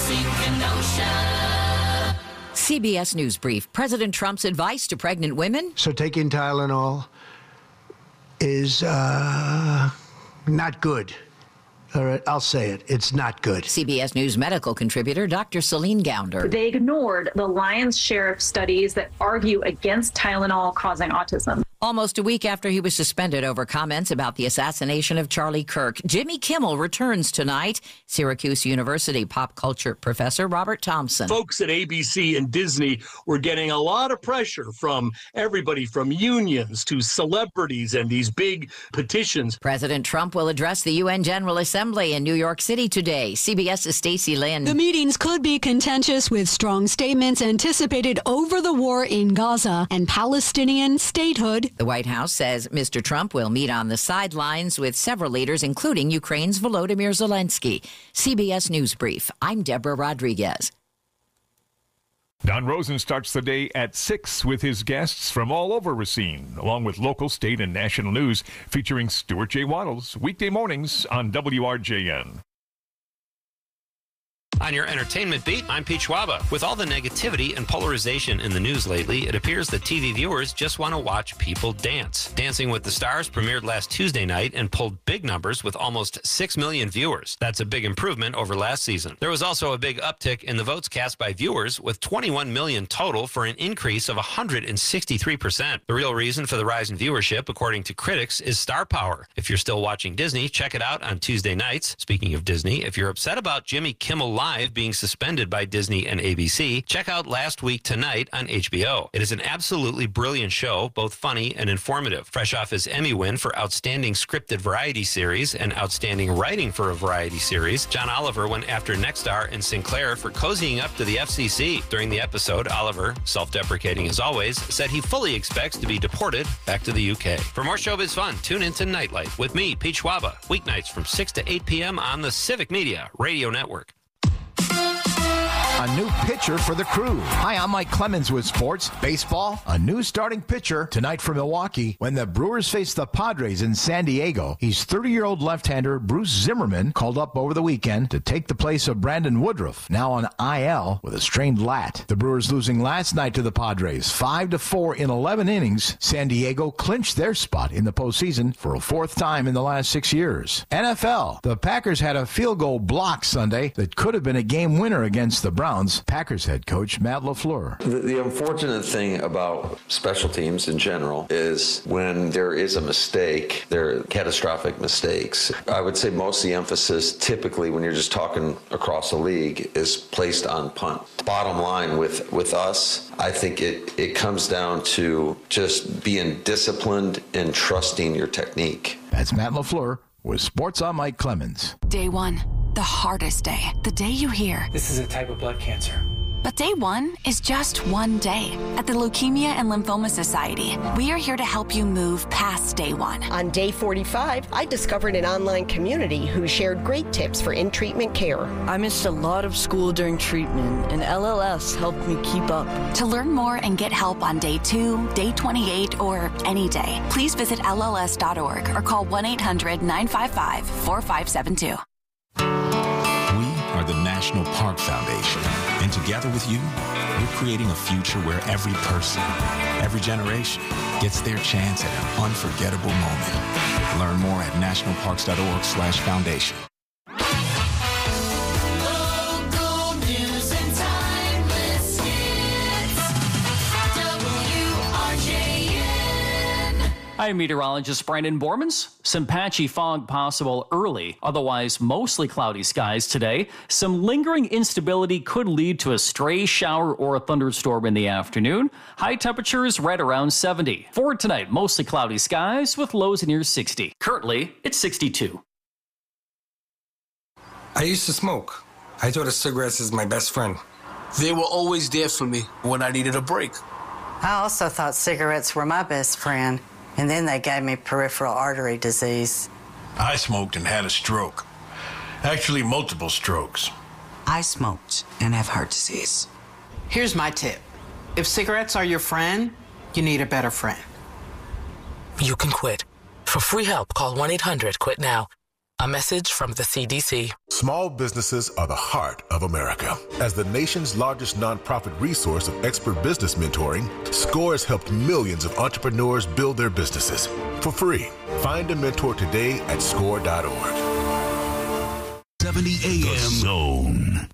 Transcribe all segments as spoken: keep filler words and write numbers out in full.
C B S News Brief. President Trump's advice to pregnant women? So taking Tylenol is uh, not good. All right, I'll say it. It's not good. C B S News medical contributor Doctor Celine Gounder. They ignored the lion's share of studies that argue against Tylenol causing autism. Almost a week after he was suspended over comments about the assassination of Charlie Kirk, Jimmy Kimmel returns tonight. Syracuse University pop culture professor Robert Thompson. Folks at A B C and Disney were getting a lot of pressure from everybody, from unions to celebrities and these big petitions. President Trump will address the U N General Assembly in New York City today. CBS's Stacey Lynn. The meetings could be contentious with strong statements anticipated over the war in Gaza and Palestinian statehood. The White House says Mister Trump will meet on the sidelines with several leaders, including Ukraine's Volodymyr Zelensky. C B S News Brief. I'm Deborah Rodriguez. Don Rosen starts the day at six with his guests from all over Racine, along with local, state, and national news, featuring Stuart J. Waddles, weekday mornings on W R J N. On your entertainment beat, I'm Pete Schwaba. With all the negativity and polarization in the news lately, it appears that T V viewers just want to watch people dance. Dancing with the Stars premiered last Tuesday night and pulled big numbers with almost six million viewers. That's a big improvement over last season. There was also a big uptick in the votes cast by viewers, with twenty-one million total for an increase of one hundred sixty-three percent. The real reason for the rise in viewership, according to critics, is star power. If you're still watching Disney, check it out on Tuesday nights. Speaking of Disney, if you're upset about Jimmy Kimmel Live being suspended by Disney and A B C, check out Last Week Tonight on H B O. It is an absolutely brilliant show, both funny and informative. Fresh off his Emmy win for Outstanding Scripted Variety Series and Outstanding Writing for a Variety Series, John Oliver went after Nexstar and Sinclair for cozying up to the F C C. During the episode, Oliver, self-deprecating as always, said he fully expects to be deported back to the U K. For more showbiz fun, tune into Nightlight with me, Pete Schwaba, weeknights from six to eight p.m. on the Civic Media Radio Network. A new pitcher for the Crew. Hi, I'm Mike Clemens with sports. Baseball, a new starting pitcher tonight for Milwaukee when the Brewers face the Padres in San Diego. He's thirty-year-old left-hander Bruce Zimmerman, called up over the weekend to take the place of Brandon Woodruff, now on I L with a strained lat. The Brewers losing last night to the Padres, five to four in eleven innings. San Diego clinched their spot in the postseason for a fourth time in the last six years. N F L, the Packers had a field goal block Sunday that could have been a game winner against the Browns. Packers head coach Matt LaFleur. The, the unfortunate thing about special teams in general is when there is a mistake, there are catastrophic mistakes. I would say most of the emphasis typically when you're just talking across the league is placed on punt. Bottom line with, with us, I think it, it comes down to just being disciplined and trusting your technique. That's Matt LaFleur with Sports on Mike Clemens. Day one. The hardest day. The day you hear, this is a type of blood cancer. But day one is just one day. At the Leukemia and Lymphoma Society, we are here to help you move past day one. On day forty-five, I discovered an online community who shared great tips for in-treatment care. I missed a lot of school during treatment, and L L S helped me keep up. To learn more and get help on day two, day twenty-eight, or any day, please visit L L S dot org or call one eight hundred nine five five four five seven two. Are the National Park Foundation. And together with you, we're creating a future where every person, every generation gets their chance at an unforgettable moment. Learn more at national parks dot org slash foundation. I'm meteorologist Brandon Bormans. Some patchy fog possible early, otherwise mostly cloudy skies today. Some lingering instability could lead to a stray shower or a thunderstorm in the afternoon. High temperatures right around seventy. For tonight, mostly cloudy skies with lows near sixty. Currently, it's sixty-two. I used to smoke. I thought of cigarettes as my best friend. They were always there for me when I needed a break. I also thought cigarettes were my best friend. And then they gave me peripheral artery disease. I smoked and had a stroke. Actually, multiple strokes. I smoked and have heart disease. Here's my tip. If cigarettes are your friend, you need a better friend. You can quit. For free help, call one eight hundred quit now. A message from the C D C. Small businesses are the heart of America. As the nation's largest nonprofit resource of expert business mentoring, SCORE has helped millions of entrepreneurs build their businesses for free. Find a mentor today at score dot org. seventy A M Zone.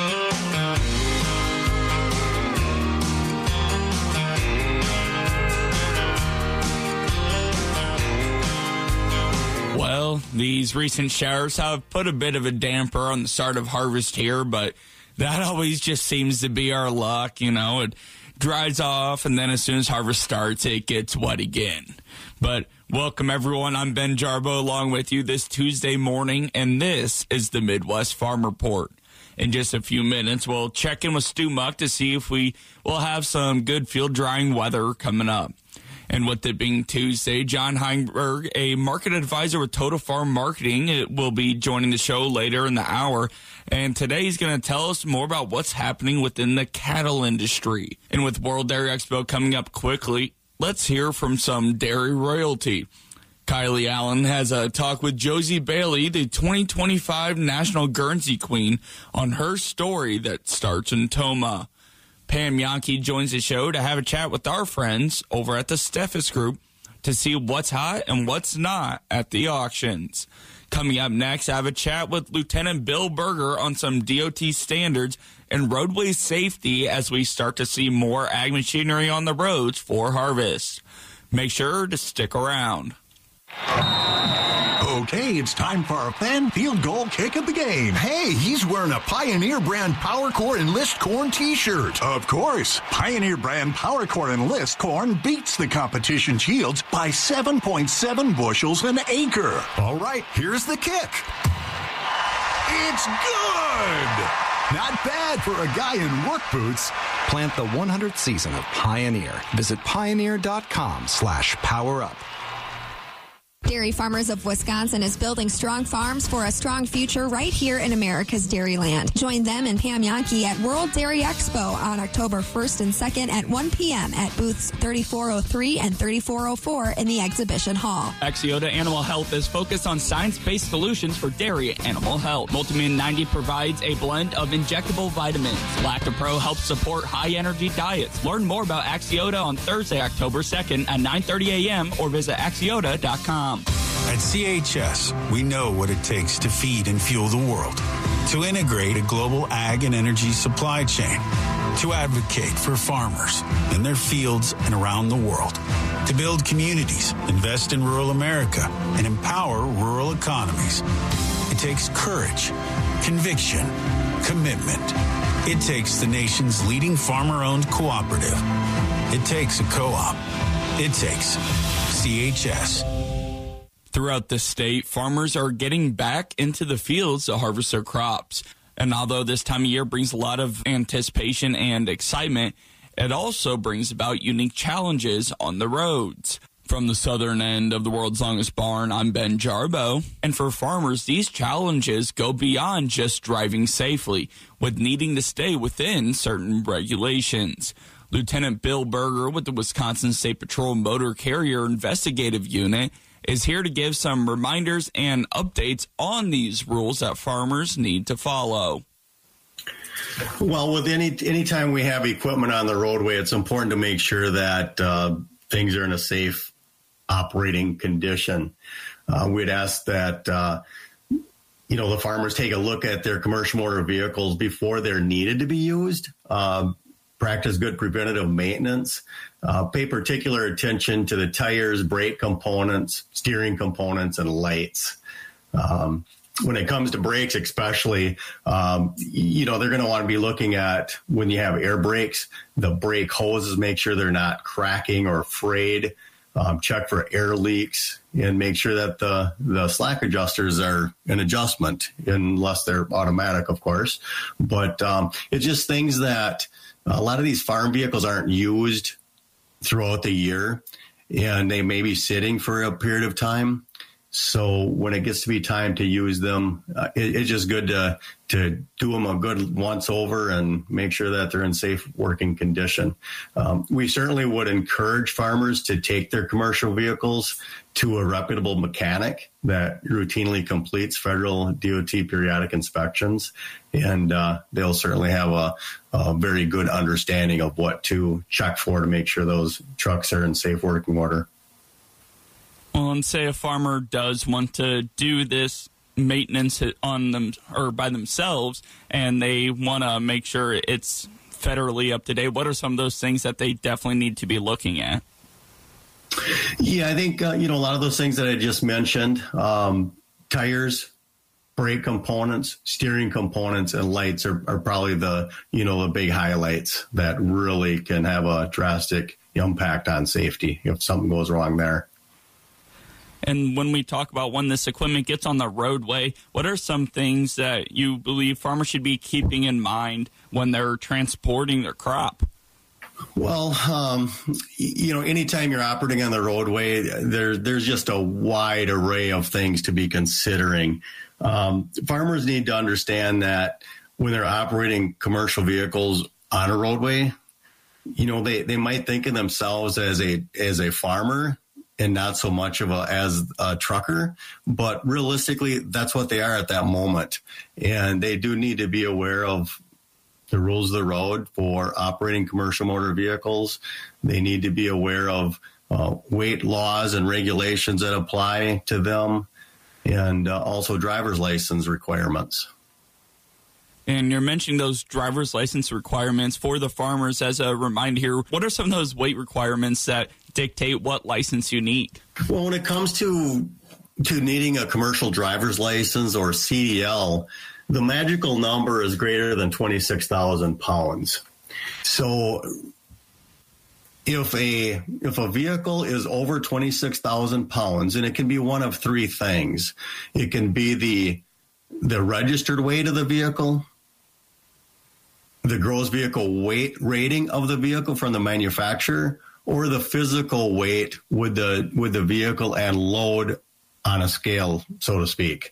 Well, these recent showers have put a bit of a damper on the start of harvest here, but that always just seems to be our luck. You know, it dries off, and then as soon as harvest starts, it gets wet again. But welcome, everyone. I'm Ben Jarbo along with you this Tuesday morning, and this is the Midwest Farm Report. In just a few minutes, we'll check in with Stu Muck to see if we will have some good field drying weather coming up. And with it being Tuesday, John Heinberg, a market advisor with Total Farm Marketing, will be joining the show later in the hour. And today he's going to tell us more about what's happening within the cattle industry. And with World Dairy Expo coming up quickly, let's hear from some dairy royalty. Kylie Allen has a talk with Josie Bailey, the twenty twenty-five National Guernsey Queen, on her story that starts in Tomah. Pam Yankee joins the show to have a chat with our friends over at the Steffes Group to see what's hot and what's not at the auctions. Coming up next, I have a chat with Lieutenant Bill Berger on some D O T standards and roadway safety as we start to see more ag machinery on the roads for harvest. Make sure to stick around. Okay, it's time for our fan field goal kick of the game. Hey, he's wearing a Pioneer brand PowerCore Enlist Corn t-shirt. Of course, Pioneer brand PowerCore Enlist Corn beats the competition's yields by seven point seven bushels an acre. All right, here's the kick. It's good! Not bad for a guy in work boots. Plant the one hundredth season of Pioneer. Visit pioneer.com slash power up. Dairy Farmers of Wisconsin is building strong farms for a strong future right here in America's Dairyland. Join them and Pam Yankee at World Dairy Expo on October first and second at one p.m. at booths thirty-four oh three and thirty-four oh four in the exhibition hall. Axiota Animal Health is focused on science-based solutions for dairy animal health. Multimin ninety provides a blend of injectable vitamins. Lactopro helps support high-energy diets. Learn more about Axiota on Thursday, October second at nine thirty a.m. or visit axiota dot com. At C H S, we know what it takes to feed and fuel the world, to integrate a global ag and energy supply chain, to advocate for farmers in their fields and around the world, to build communities, invest in rural America, and empower rural economies. It takes courage, conviction, commitment. It takes the nation's leading farmer-owned cooperative. It takes a co-op. It takes C H S. Throughout the state, farmers are getting back into the fields to harvest their crops. And although this time of year brings a lot of anticipation and excitement, it also brings about unique challenges on the roads. From the southern end of the world's longest barn, I'm Ben Jarbo. And for farmers, these challenges go beyond just driving safely, with needing to stay within certain regulations. Lieutenant Bill Berger with the Wisconsin State Patrol Motor Carrier Investigative Unit is here to give some reminders and updates on these rules that farmers need to follow. Well, with any anytime we have equipment on the roadway, it's important to make sure that uh, things are in a safe operating condition. Uh, we'd ask that uh, you know the farmers take a look at their commercial motor vehicles before they're needed to be used. Uh, practice good preventative maintenance. Uh, pay particular attention to the tires, brake components, steering components, and lights. Um, when it comes to brakes, especially, um, you know, they're going to want to be looking at when you have air brakes, the brake hoses, make sure they're not cracking or frayed. Um, check for air leaks and make sure that the, the slack adjusters are an adjustment, unless they're automatic, of course. But um, it's just things that a lot of these farm vehicles aren't used throughout the year, and they may be sitting for a period of time. So when it gets to be time to use them, uh, it, it's just good to to do them a good once over and make sure that they're in safe working condition. Um, we certainly would encourage farmers to take their commercial vehicles to a reputable mechanic that routinely completes federal D O T periodic inspections, and uh, they'll certainly have a, a very good understanding of what to check for to make sure those trucks are in safe working order. Well, and say a farmer does want to do this maintenance on them or by themselves, and they want to make sure it's federally up to date. What are some of those things that they definitely need to be looking at? Yeah, I think, uh, you know, a lot of those things that I just mentioned, um, tires, brake components, steering components, and lights are, are probably the, you know, the big highlights that really can have a drastic impact on safety if something goes wrong there. And when we talk about when this equipment gets on the roadway, what are some things that you believe farmers should be keeping in mind when they're transporting their crop? Well, um, you know, anytime you're operating on the roadway, there, there's just a wide array of things to be considering. Um, farmers need to understand that when they're operating commercial vehicles on a roadway, you know, they, they might think of themselves as a as a farmer and not so much of a as a trucker, but realistically, that's what they are at that moment. And they do need to be aware of the rules of the road for operating commercial motor vehicles. They need to be aware of uh, weight laws and regulations that apply to them, and uh, also driver's license requirements. And you're mentioning those driver's license requirements for the farmers. As a reminder here, what are some of those weight requirements that dictate what license you need? Well, when it comes to to needing a commercial driver's license or C D L, the magical number is greater than twenty-six thousand pounds. So if a if a vehicle is over twenty-six thousand pounds, and it can be one of three things. It can be the the registered weight of the vehicle, the gross vehicle weight rating of the vehicle from the manufacturer, or the physical weight with the with the vehicle and load on a scale, so to speak.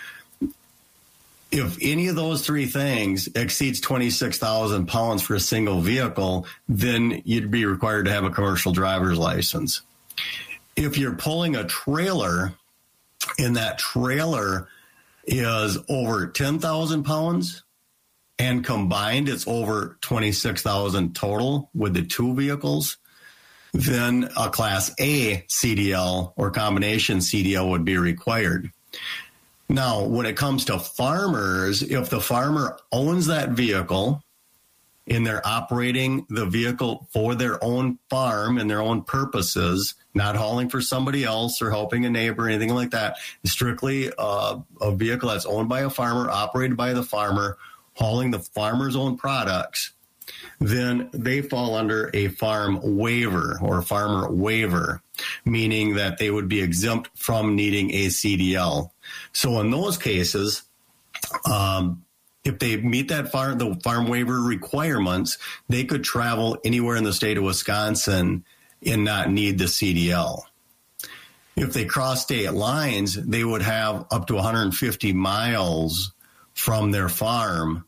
If any of those three things exceeds twenty-six thousand pounds for a single vehicle, then you'd be required to have a commercial driver's license. If you're pulling a trailer and that trailer is over ten thousand pounds and combined it's over twenty-six thousand total with the two vehicles, then a Class A C D L or combination C D L would be required. Now, when it comes to farmers, if the farmer owns that vehicle and they're operating the vehicle for their own farm and their own purposes, not hauling for somebody else or helping a neighbor or anything like that, strictly uh, a vehicle that's owned by a farmer, operated by the farmer, hauling the farmer's own products, then they fall under a farm waiver or farmer waiver, meaning that they would be exempt from needing a C D L. So in those cases, um, if they meet that farm, the farm waiver requirements, they could travel anywhere in the state of Wisconsin and not need the C D L. If they cross state lines, they would have up to one hundred fifty miles from their farm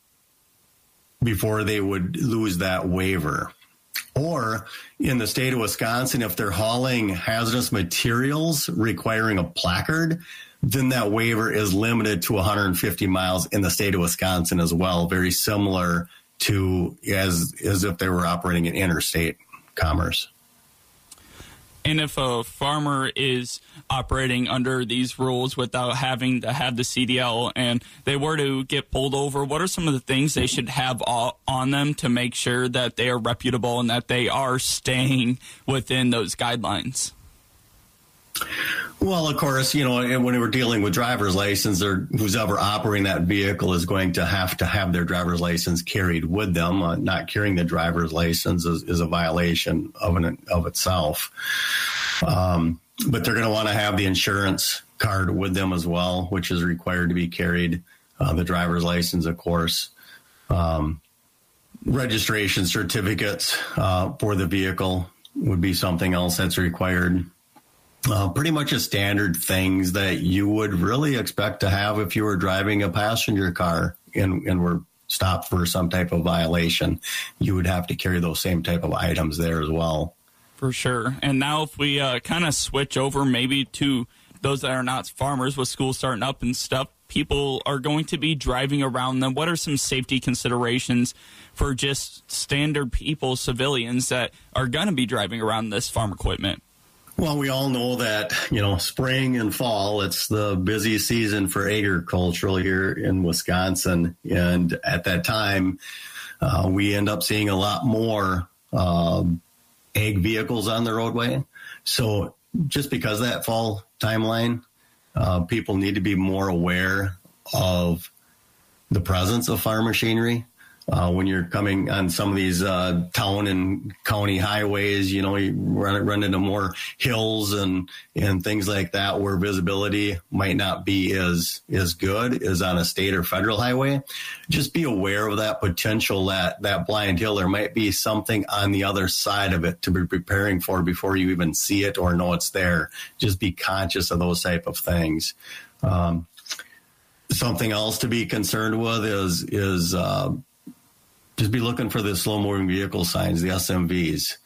before they would lose that waiver. Or in the state of Wisconsin, if they're hauling hazardous materials requiring a placard, then that waiver is limited to one hundred fifty miles in the state of Wisconsin as well, very similar to as, as if they were operating in interstate commerce. And if a farmer is operating under these rules without having to have the C D L and they were to get pulled over, what are some of the things they should have on them to make sure that they are reputable and that they are staying within those guidelines? Well, of course, you know, when we're dealing with driver's license, or who's ever operating that vehicle is going to have to have their driver's license carried with them. Uh, not carrying the driver's license is, is a violation of an of itself. Um, but they're going to want to have the insurance card with them as well, which is required to be carried. Uh, the driver's license, of course. Um, registration certificates uh, for the vehicle would be something else that's required. Uh, pretty much a standard things that you would really expect to have if you were driving a passenger car and, and were stopped for some type of violation. You would have to carry those same type of items there as well. For sure. And now if we uh, kind of switch over maybe to those that are not farmers with school starting up and stuff, people are going to be driving around them. What are some safety considerations for just standard people, civilians that are going to be driving around this farm equipment? Well, we all know that, you know, spring and fall, it's the busy season for agriculture here in Wisconsin. And at that time, uh, we end up seeing a lot more uh, ag vehicles on the roadway. So just because of that fall timeline, uh, people need to be more aware of the presence of farm machinery. Uh, when you're coming on some of these uh, town and county highways, you know, you run, run into more hills and, and things like that where visibility might not be as, as good as on a state or federal highway. Just be aware of that potential, that, that blind hill. There might be something on the other side of it to be preparing for before you even see it or know it's there. Just be conscious of those type of things. Um, something else to be concerned with is, is, uh, just be looking for the slow-moving vehicle signs, the S M Vs.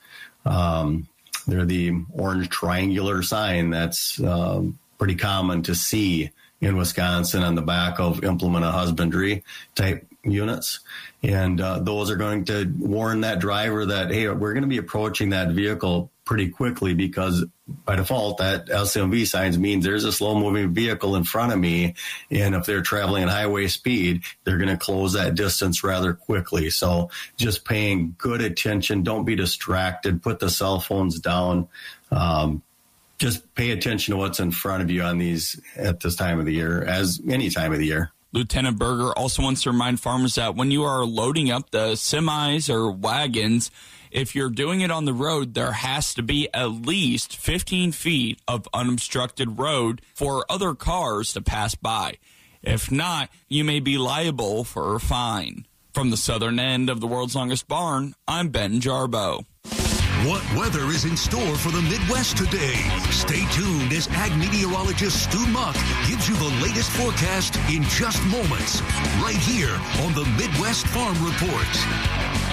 Um, they're the orange triangular sign that's uh, pretty common to see in Wisconsin on the back of implement of husbandry type units. And uh, those are going to warn that driver that, hey, we're going to be approaching that vehicle pretty quickly, because by default, that S M V signs means there's a slow moving vehicle in front of me. And if they're traveling at highway speed, they're going to close that distance rather quickly. So just paying good attention. Don't be distracted. Put the cell phones down. Um, just pay attention to what's in front of you on these at this time of the year, as any time of the year. Lieutenant Berger also wants to remind farmers that when you are loading up the semis or wagons, if you're doing it on the road, there has to be at least fifteen feet of unobstructed road for other cars to pass by. If not, you may be liable for a fine. From the southern end of the world's longest barn, I'm Ben Jarbo. What weather is in store for the Midwest today? Stay tuned as ag meteorologist Stu Muck gives you the latest forecast in just moments, right here on the Midwest Farm Report.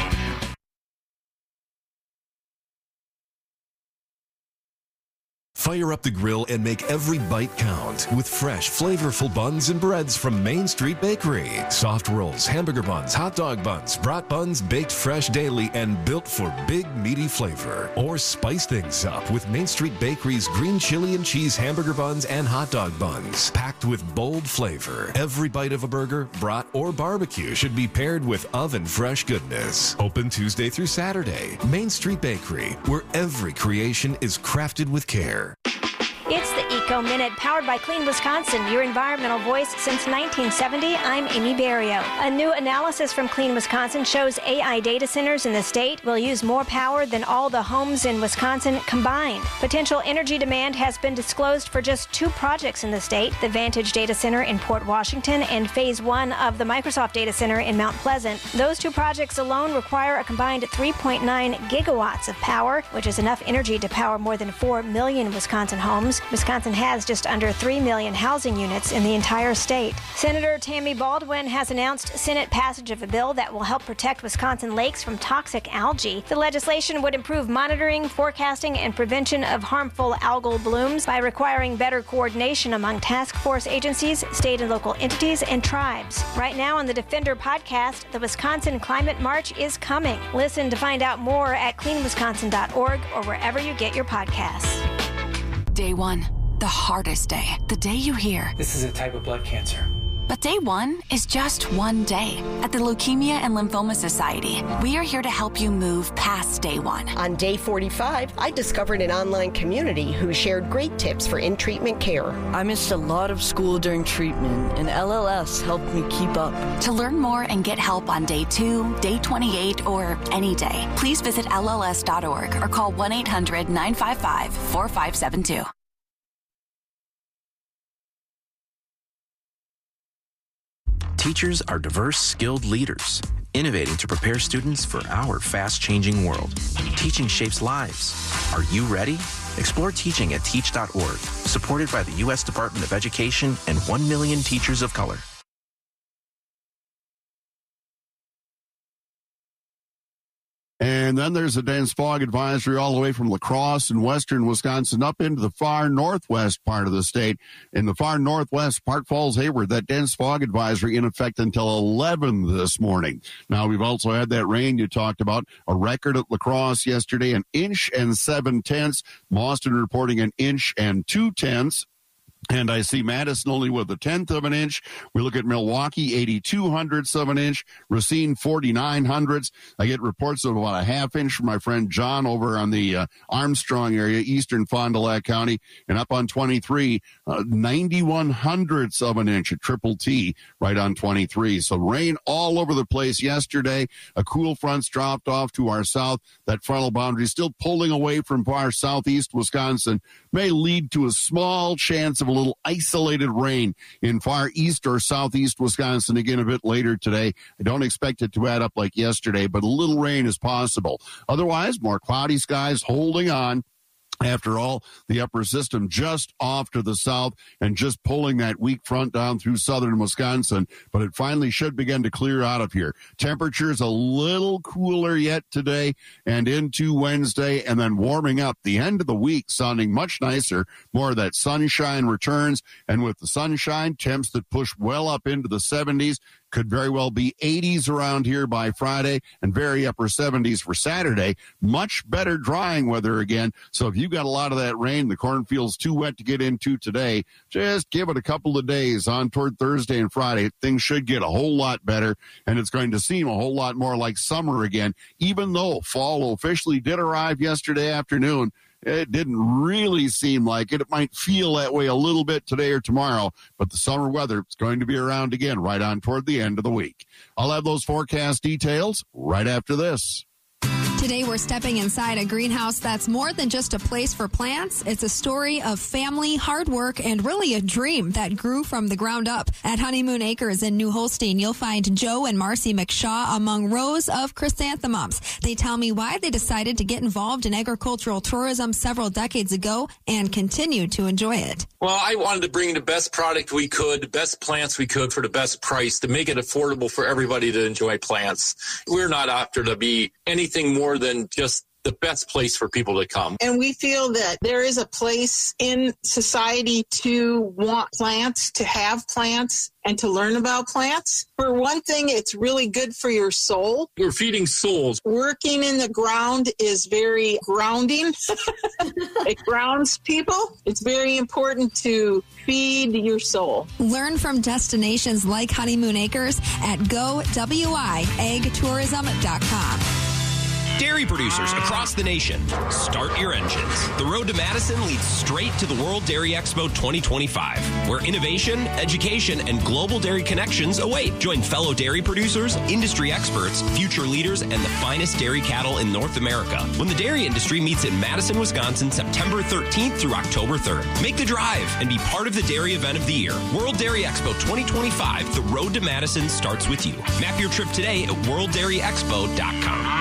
Fire up the grill and make every bite count with fresh, flavorful buns and breads from Main Street Bakery. Soft rolls, hamburger buns, hot dog buns, brat buns baked fresh daily and built for big, meaty flavor. Or spice things up with Main Street Bakery's green chili and cheese hamburger buns and hot dog buns, packed with bold flavor. Every bite of a burger, brat, or barbecue should be paired with oven-fresh goodness. Open Tuesday through Saturday. Main Street Bakery, where every creation is crafted with care. It's the Eco Minute, powered by Clean Wisconsin, your environmental voice since nineteen seventy. I'm Amy Barrio. A new analysis from Clean Wisconsin shows A I data centers in the state will use more power than all the homes in Wisconsin combined. Potential energy demand has been disclosed for just two projects in the state, the Vantage Data Center in Port Washington and Phase one of the Microsoft Data Center in Mount Pleasant. Those two projects alone require a combined three point nine gigawatts of power, which is enough energy to power more than four million Wisconsin homes. Wisconsin has just under three million housing units in the entire state. Senator Tammy Baldwin has announced Senate passage of a bill that will help protect Wisconsin lakes from toxic algae. The legislation would improve monitoring, forecasting, and prevention of harmful algal blooms by requiring better coordination among task force agencies, state and local entities, and tribes. Right now on the Defender podcast, the Wisconsin Climate March is coming. Listen to find out more at clean wisconsin dot org or wherever you get your podcasts. Day one, the hardest day, the day you hear, this is a type of blood cancer. But day one is just one day. At the Leukemia and Lymphoma Society, we are here to help you move past day one. On day forty-five, I discovered an online community who shared great tips for in-treatment care. I missed a lot of school during treatment, and L L S helped me keep up. To learn more and get help on day two, day twenty-eight, or any day, please visit L L S dot org or call one eight hundred nine five five four five seven two. Teachers are diverse, skilled leaders. innovating to prepare students for our fast-changing world. Teaching shapes lives. Are you ready? Explore teaching at teach dot org, supported by the U S Department of Education and one million teachers of color. And then there's a dense fog advisory all the way from La Crosse in western Wisconsin up into the far northwest part of the state. In the far northwest, Park Falls, Hayward, that dense fog advisory in effect until eleven this morning. Now, we've also had that rain you talked about, a record at La Crosse yesterday, an inch and seven tenths. Boston reporting an inch and two tenths. And I see Madison only with a tenth of an inch. We look at Milwaukee, eighty-two hundredths of an inch. Racine, forty-nine hundredths. I get reports of about a half inch from my friend John over on the uh, Armstrong area, eastern Fond du Lac County. And up on twenty-three, uh, ninety-one hundredths of an inch at Triple T right on twenty-three. So rain all over the place yesterday. A cool front's dropped off to our south. That frontal boundary still pulling away from far southeast Wisconsin may lead to a small chance of a little isolated rain in far east or southeast Wisconsin again a bit later today. I don't expect it to add up like yesterday, but a little rain is possible. Otherwise, more cloudy skies holding on. After all, the upper system just off to the south and just pulling that weak front down through southern Wisconsin, but it finally should begin to clear out of here. Temperatures a little cooler yet today and into Wednesday, and then warming up. The end of the week sounding much nicer. More of that sunshine returns, and with the sunshine, temps that push well up into the seventies. Could very well be eighties around here by Friday and very upper seventies for Saturday. Much better drying weather again. So if you got a lot of that rain, the cornfield's too wet to get into today, just give it a couple of days on toward Thursday and Friday. Things should get a whole lot better, and it's going to seem a whole lot more like summer again, even though fall officially did arrive yesterday afternoon. It didn't really seem like it. It might feel that way a little bit today or tomorrow, but the summer weather is going to be around again right on toward the end of the week. I'll have those forecast details right after this. Today, we're stepping inside a greenhouse that's more than just a place for plants. It's a story of family, hard work, and really a dream that grew from the ground up. At Honeymoon Acres in New Holstein, you'll find Joe and Marcy McShaw among rows of chrysanthemums. They tell me why they decided to get involved in agricultural tourism several decades ago and continue to enjoy it. Well, I wanted to bring the best product we could, the best plants we could for the best price to make it affordable for everybody to enjoy plants. We're not after to be anything more than just the best place for people to come. And we feel that there is a place in society to want plants, to have plants, and to learn about plants. For one thing, it's really good for your soul. We're feeding souls. Working in the ground is very grounding. It grounds people. It's very important to feed your soul. Learn from destinations like Honeymoon Acres at go w i ag tourism dot com. Dairy producers across the nation, start your engines. The road to Madison leads straight to the World Dairy Expo twenty twenty-five, where innovation, education, and global dairy connections await. Join fellow dairy producers, industry experts, future leaders, and the finest dairy cattle in North America when the dairy industry meets in Madison, Wisconsin, September thirteenth through October third. Make the drive and be part of the dairy event of the year. World Dairy Expo twenty twenty-five, the road to Madison starts with you. Map your trip today at world dairy expo dot com.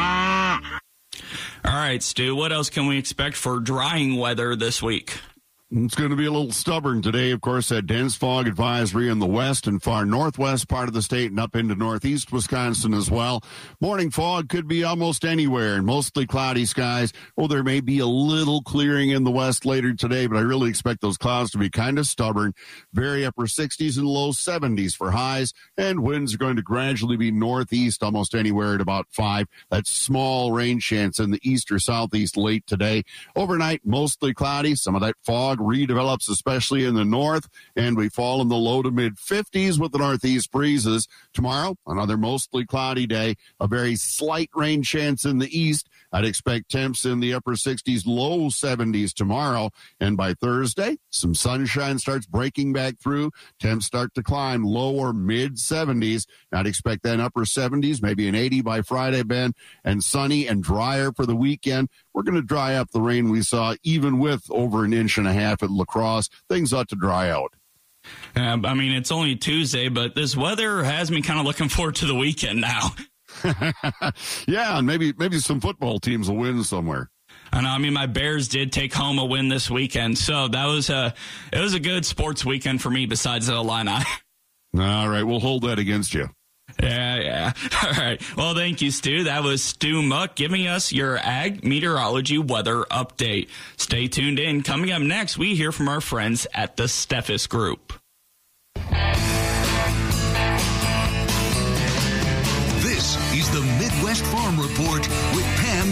All right, Stu, what else can we expect for drying weather this week? It's going to be a little stubborn today. Of course, that dense fog advisory in the west and far northwest part of the state and up into northeast Wisconsin as well. Morning fog could be almost anywhere, mostly cloudy skies. Oh, there may be a little clearing in the west later today, but I really expect those clouds to be kind of stubborn. Very upper sixties and low seventies for highs, and winds are going to gradually be northeast almost anywhere at about five. That small rain chance in the east or southeast late today. Overnight, mostly cloudy. Some of that fog redevelops, especially in the north, and we fall in the low to mid fifties with the northeast breezes. Tomorrow, another mostly cloudy day, a very slight rain chance in the east. I'd expect temps in the upper sixties, low seventies tomorrow, and by Thursday, some sunshine starts breaking back through. Temps start to climb low or mid seventies. I'd expect then upper seventies, maybe an eighty by Friday, Ben, and sunny and drier for the weekend. We're going to dry up the rain we saw, even with over an inch and a half at La Crosse. Things ought to dry out. Uh, I mean, it's only Tuesday, but this weather has me kind of looking forward to the weekend now. Yeah, and maybe maybe some football teams will win somewhere. I know. I mean, my Bears did take home a win this weekend, so that was a it was a good sports weekend for me. Besides the Illini. All right, we'll hold that against you. Yeah, yeah. All right. Well, thank you, Stu. That was Stu Muck giving us your ag meteorology weather update. Stay tuned in. Coming up next, we hear from our friends at the Steffes Group. This is the Midwest Farm Report with Pam.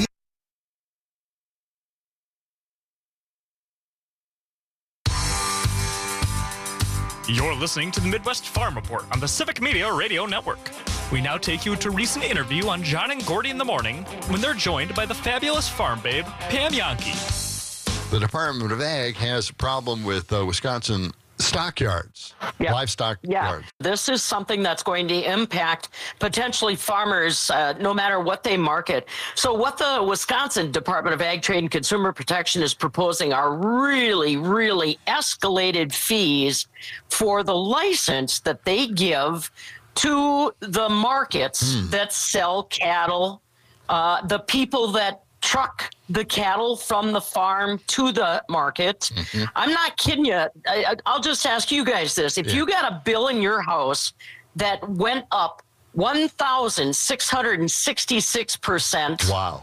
You're listening to the Midwest Farm Report on the Civic Media Radio Network. We now take you to a recent interview on John and Gordy in the Morning when they're joined by the fabulous farm babe, Pam Jahnke. The Department of Ag has a problem with uh, Wisconsin stockyards, yeah. livestock yeah. yards. This is something that's going to impact potentially farmers uh, no matter what they market. So what the Wisconsin Department of Ag, Trade, and Consumer Protection is proposing are really, really escalated fees for the license that they give to the markets mm. that sell cattle, uh, the people that truck the cattle from the farm to the market. Mm-hmm. I'm not kidding you. I, I'll just ask you guys this. If yeah. you got a bill in your house that went up one thousand six hundred sixty-six percent. Wow.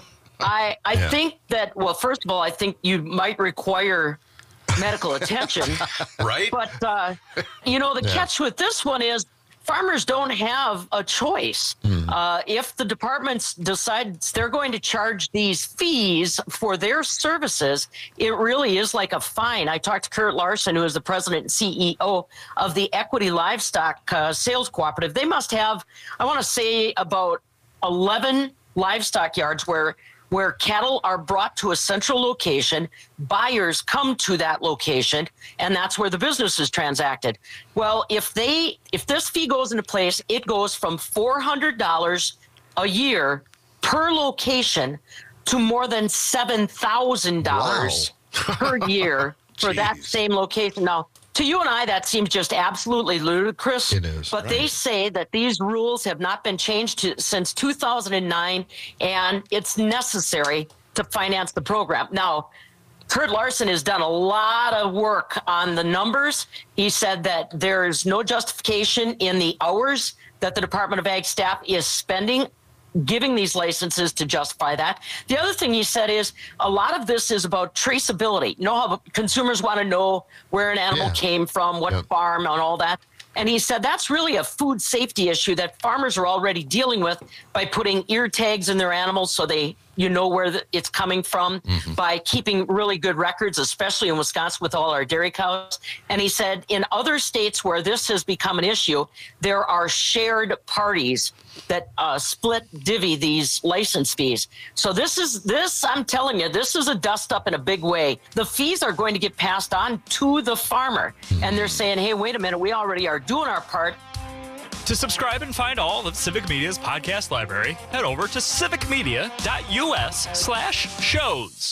I, I yeah. think that, well, first of all, I think you might require medical attention. Right. But, uh, you know, the yeah. catch with this one is farmers don't have a choice. Mm. Uh, if the departments decide they're going to charge these fees for their services, it really is like a fine. I talked to Kurt Larson, who is the president and C E O of the Equity Livestock uh, Sales Cooperative. They must have, I want to say, about eleven livestock yards where where cattle are brought to a central location, buyers come to that location, and that's where the business is transacted. Well, if they if this fee goes into place, it goes from four hundred dollars a year per location to more than seven thousand dollars wow. per year for that same location. Now, to you and I, that seems just absolutely ludicrous. It is. But right. they say that these rules have not been changed to, since two thousand nine, and it's necessary to finance the program. Now, Kurt Larson has done a lot of work on the numbers. He said that there's no justification in the hours that the Department of Ag staff is spending giving these licenses to justify that. The other thing he said is a lot of this is about traceability. You know how consumers want to know where an animal yeah. came from, what yep. farm, and all that. And he said that's really a food safety issue that farmers are already dealing with by putting ear tags in their animals so they you know where the, it's coming from, mm-hmm. by keeping really good records, especially in Wisconsin with all our dairy cows. And he said in other states where this has become an issue, there are shared parties that uh, split divvy these license fees. So this is this, I'm telling you, this is a dust up in a big way. The fees are going to get passed on to the farmer. Mm-hmm. And they're saying, hey, wait a minute, we already are doing our part. To subscribe and find all of Civic Media's podcast library, head over to civicmedia.us slash shows.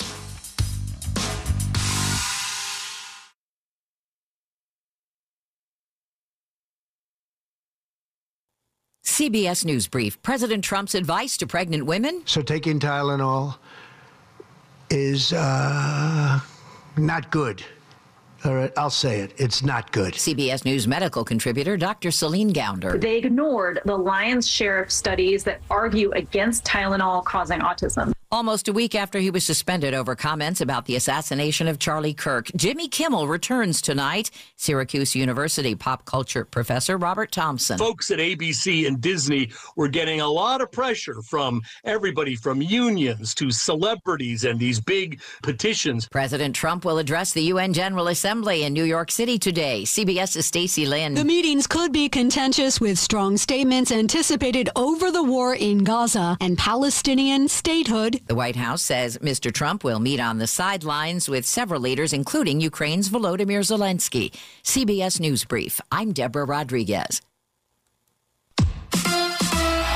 C B S News Brief. President Trump's advice to pregnant women. So taking Tylenol is uh, not good. All right, I'll say it. It's not good. C B S News medical contributor Doctor Celine Gounder. They ignored the lion's share of studies that argue against Tylenol causing autism. Almost a week after he was suspended over comments about the assassination of Charlie Kirk, Jimmy Kimmel returns tonight. Syracuse University pop culture professor Robert Thompson. Folks at A B C and Disney were getting a lot of pressure from everybody, from unions to celebrities and these big petitions. President Trump will address the U N General Assembly in New York City today. CBS's Stacey Lynn. The meetings could be contentious with strong statements anticipated over the war in Gaza and Palestinian statehood. The White House says Mister Trump will meet on the sidelines with several leaders, including Ukraine's Volodymyr Zelensky. C B S News Brief. I'm Deborah Rodriguez. A new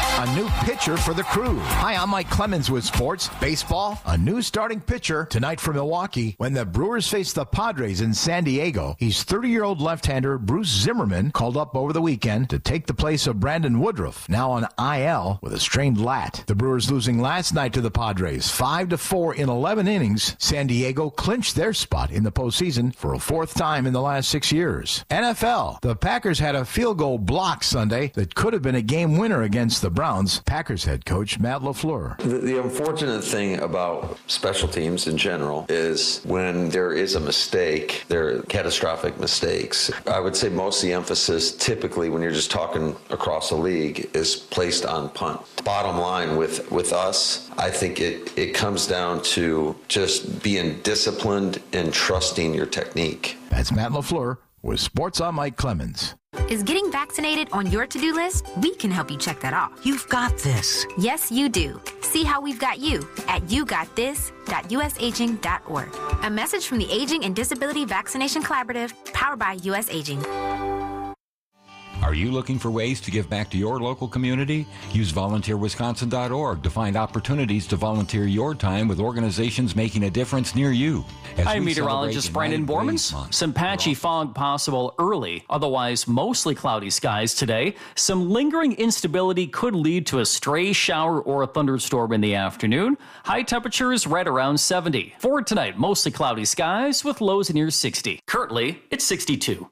new pitcher for the Crew. Hi, I'm Mike Clemens with sports. Baseball, a new starting pitcher tonight for Milwaukee when the Brewers face the Padres in San Diego. He's thirty-year-old left-hander Bruce Zimmerman, called up over the weekend to take the place of Brandon Woodruff, now on I L with a strained lat. The Brewers losing last night to the Padres, five to four in eleven innings. San Diego clinched their spot in the postseason for a fourth time in the last six years. N F L, the Packers had a field goal block Sunday that could have been a game winner against the Browns. Packers head coach Matt LaFleur. The, the unfortunate thing about special teams in general is when there is a mistake, there are catastrophic mistakes. I would say most of the emphasis typically when you're just talking across the league is placed on punt. Bottom line with, with us, I think it, it comes down to just being disciplined and trusting your technique. That's Matt LaFleur with Sports on Mike Clemens. Is getting vaccinated on your to-do list? We can help you check that off. You've got this. Yes, you do. See how we've got you at you got this dot u s aging dot org. A message from the Aging and Disability Vaccination Collaborative, powered by U S Aging. Are you looking for ways to give back to your local community? Use volunteer wisconsin dot org to find opportunities to volunteer your time with organizations making a difference near you. Hi, meteorologist Brandon Bormans. Some patchy fog possible early, otherwise mostly cloudy skies today. Some lingering instability could lead to a stray shower or a thunderstorm in the afternoon. High temperatures right around seventy. For tonight, mostly cloudy skies with lows near sixty. Currently, it's sixty-two.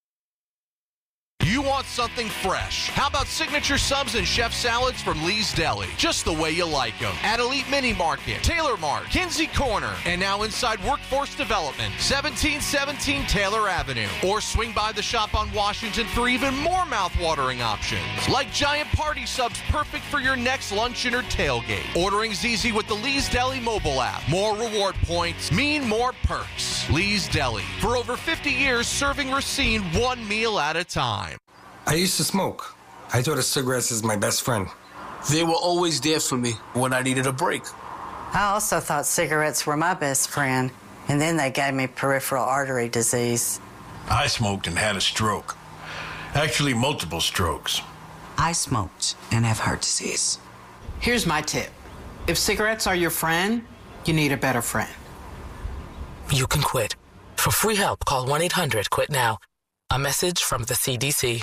You want something fresh? How about signature subs and chef salads from Lee's Deli? Just the way you like them. At Elite Mini Market, Taylor Mart, Kinsey Corner, and now inside Workforce Development, seventeen seventeen Taylor Avenue. Or swing by the shop on Washington for even more mouth-watering options. Like giant party subs perfect for your next luncheon or tailgate. Ordering's easy with the Lee's Deli mobile app. More reward points mean more perks. Lee's Deli. For over fifty years, serving Racine one meal at a time. I used to smoke. I thought of cigarettes as my best friend. They were always there for me when I needed a break. I also thought cigarettes were my best friend, and then they gave me peripheral artery disease. I smoked and had a stroke. Actually, multiple strokes. I smoked and have heart disease. Here's my tip. If cigarettes are your friend, you need a better friend. You can quit. For free help, call one eight hundred quit now. A message from the C D C.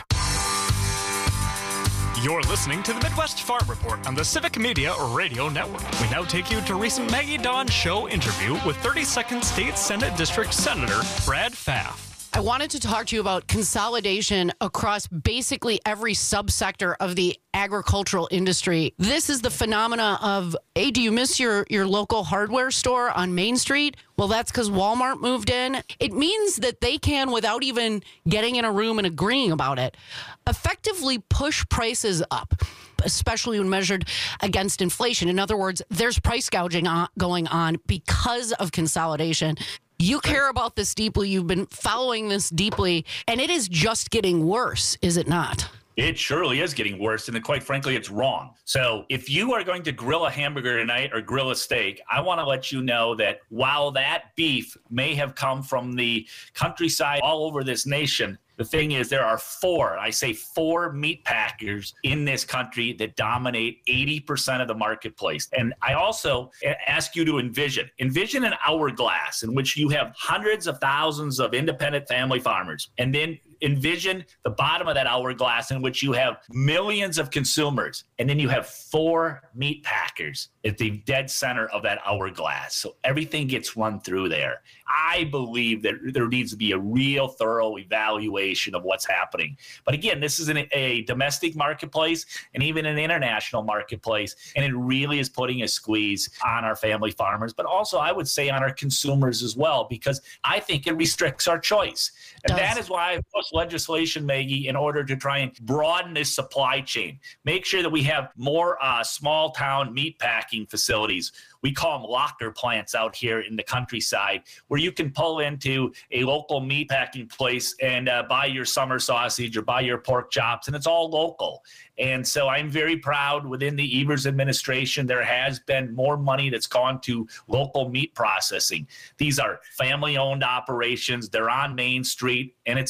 You're listening to the Midwest Farm Report on the Civic Media Radio Network. We now take you to a recent Maggie Dawn Show interview with thirty-second State Senate District Senator Brad Pfaff. I wanted to talk to you about consolidation across basically every subsector of the agricultural industry. This is the phenomena of, hey, do you miss your, your local hardware store on Main Street? Well, that's because Walmart moved in. It means that they can, without even getting in a room and agreeing about it, effectively push prices up, especially when measured against inflation. In other words, there's price gouging on, going on because of consolidation. You care about this deeply. You've been following this deeply, and it is just getting worse, is it not? It surely is getting worse, and quite frankly, it's wrong. So if you are going to grill a hamburger tonight or grill a steak, I want to let you know that while that beef may have come from the countryside all over this nation, the thing is there are four, I say four meat packers in this country that dominate eighty percent of the marketplace. And I also ask you to envision, envision an hourglass in which you have hundreds of thousands of independent family farmers, and then envision the bottom of that hourglass in which you have millions of consumers, and then you have four meat packers at the dead center of that hourglass. So everything gets run through there. I believe that there needs to be a real thorough evaluation of what's happening. But again, this is an, a domestic marketplace and even an international marketplace, and it really is putting a squeeze on our family farmers, but also I would say on our consumers as well, because I think it restricts our choice. And that is why I pushed legislation, Maggie, in order to try and broaden this supply chain. Make sure that we have more uh, small town meat packing facilities. We call them locker plants out here in the countryside, where you can pull into a local meat packing place and uh, buy your summer sausage or buy your pork chops, and it's all local. And so I'm very proud within the Evers administration, there has been more money that's gone to local meat processing. These are family-owned operations. They're on Main Street, and it's a win-win.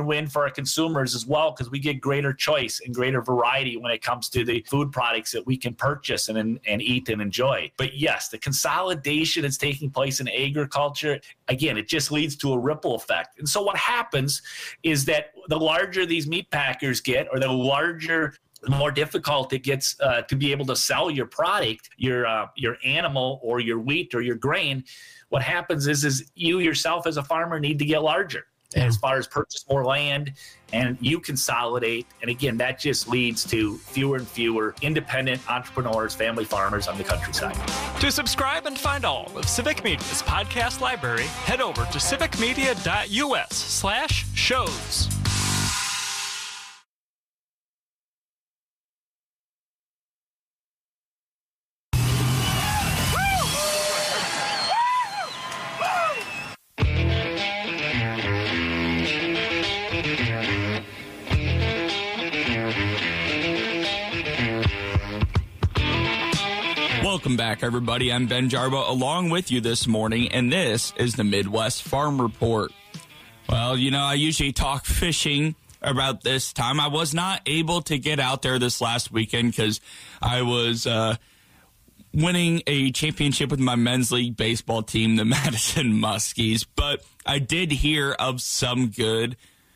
win-win for our consumers as well, because we get greater choice and greater variety when it comes to the food products that we can purchase and, and, and eat and enjoy. But yes, the consolidation that's taking place in agriculture, again, it just leads to a ripple effect. And so what happens is that the larger these meat packers get, or the larger, the more difficult it gets uh, to be able to sell your product, your uh, your animal or your wheat or your grain, what happens is, is you yourself as a farmer need to get larger. Yeah. As far as purchase more land, and you consolidate. And again, that just leads to fewer and fewer independent entrepreneurs, family farmers on the countryside. To subscribe and find all of Civic Media's podcast library, head over to civicmedia.us slash shows. Welcome back, everybody. I'm Ben Jarbo along with you this morning, and this is the Midwest Farm Report. Well, you know, I usually talk fishing about this time. I was not able to get out there this last weekend because I was uh, winning a championship with my men's league baseball team, the Madison Muskies, but I did hear of some good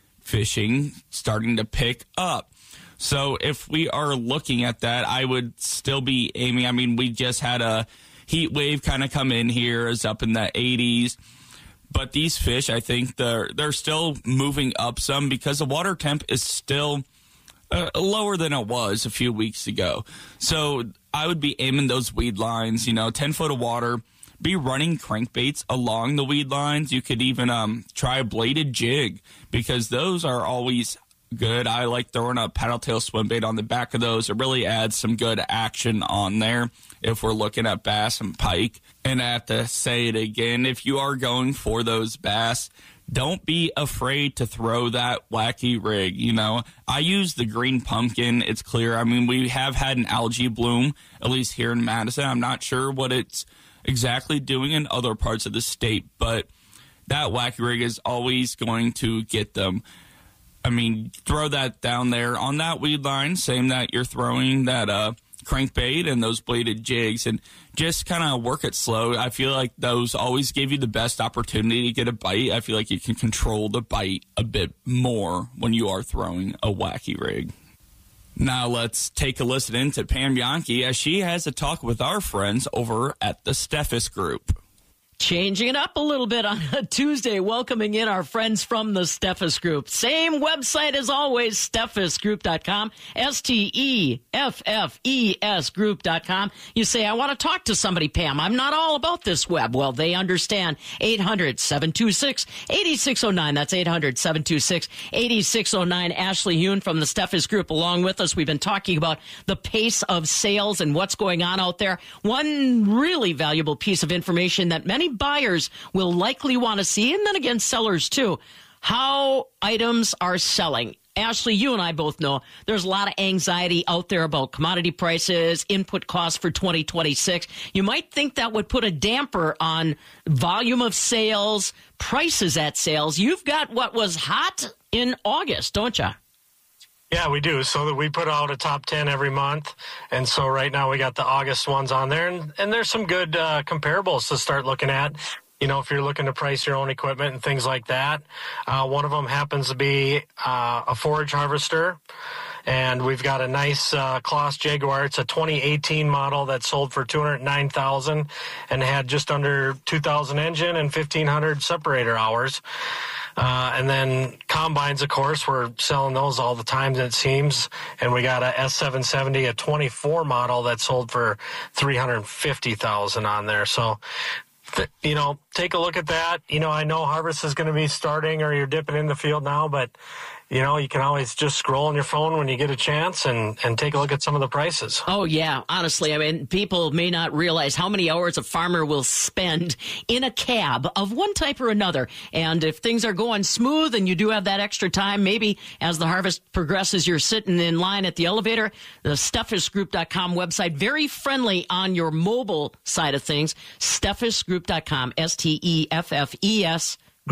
fishing starting to pick up. So if we are looking at that, I would still be aiming. I mean, we just had a heat wave kind of come in here. It's up in the eighties. But these fish, I think they're, they're still moving up some because the water temp is still uh, lower than it was a few weeks ago. So I would be aiming those weed lines, you know, ten foot of water, be running crankbaits along the weed lines. You could even um, try a bladed jig because those are always good. I like throwing a paddle tail swim bait on the back of those. It really adds some good action on there if we're looking at bass and pike. And I have to say it again, if you are going for those bass, don't be afraid to throw that wacky rig. You know, I use the green pumpkin. It's clear. I mean, we have had an algae bloom, at least here in Madison. I'm not sure what it's exactly doing in other parts of the state, but that wacky rig is always going to get them. I mean, throw that down there on that weed line, same that you're throwing that uh, crankbait and those bladed jigs, and just kind of work it slow. I feel like those always give you the best opportunity to get a bite. I feel like you can control the bite a bit more when you are throwing a wacky rig. Now let's take a listen in to Pam Yankee as she has a talk with our friends over at the Steffes Group. Changing it up a little bit on a Tuesday, welcoming in our friends from the Steffes Group. Same website as always, steffes group dot com, S T E F F E S group dot com. You say, I want to talk to somebody, Pam. I'm not all about this web. Well, they understand. eight hundred, seven two six, eight six zero nine. That's eight hundred, seven two six, eight six zero nine. Ashley Hune from the Steffes Group along with us. We've been talking about the pace of sales and what's going on out there. One really valuable piece of information that many buyers will likely want to see, and then again, sellers too, how items are selling. Ashley, you and I both know there's a lot of anxiety out there about commodity prices, input costs for twenty twenty-six. You might think that would put a damper on volume of sales, prices at sales. You've got what was hot in August, don't you? Yeah, we do. So that we put out a top ten every month. And so right now we got the August ones on there. And, and there's some good uh, comparables to start looking at. You know, if you're looking to price your own equipment and things like that. Uh, one of them happens to be uh, a forage harvester. And we've got a nice uh, Claas Jaguar. It's a twenty eighteen model that sold for two hundred nine thousand dollars and had just under two thousand engine and fifteen hundred separator hours. Uh, and then combines, of course, we're selling those all the time, it seems. And we got a S seven seventy, a twenty-four model that sold for three hundred fifty thousand dollars on there. So, you know, take a look at that. You know, I know harvest is going to be starting or you're dipping in the field now, but, you know, you can always just scroll on your phone when you get a chance and, and take a look at some of the prices. Oh, yeah. Honestly, I mean, people may not realize how many hours a farmer will spend in a cab of one type or another. And if things are going smooth and you do have that extra time, maybe as the harvest progresses, you're sitting in line at the elevator. The steffes group dot com website, very friendly on your mobile side of things. steffes group dot com, S T E F F E S group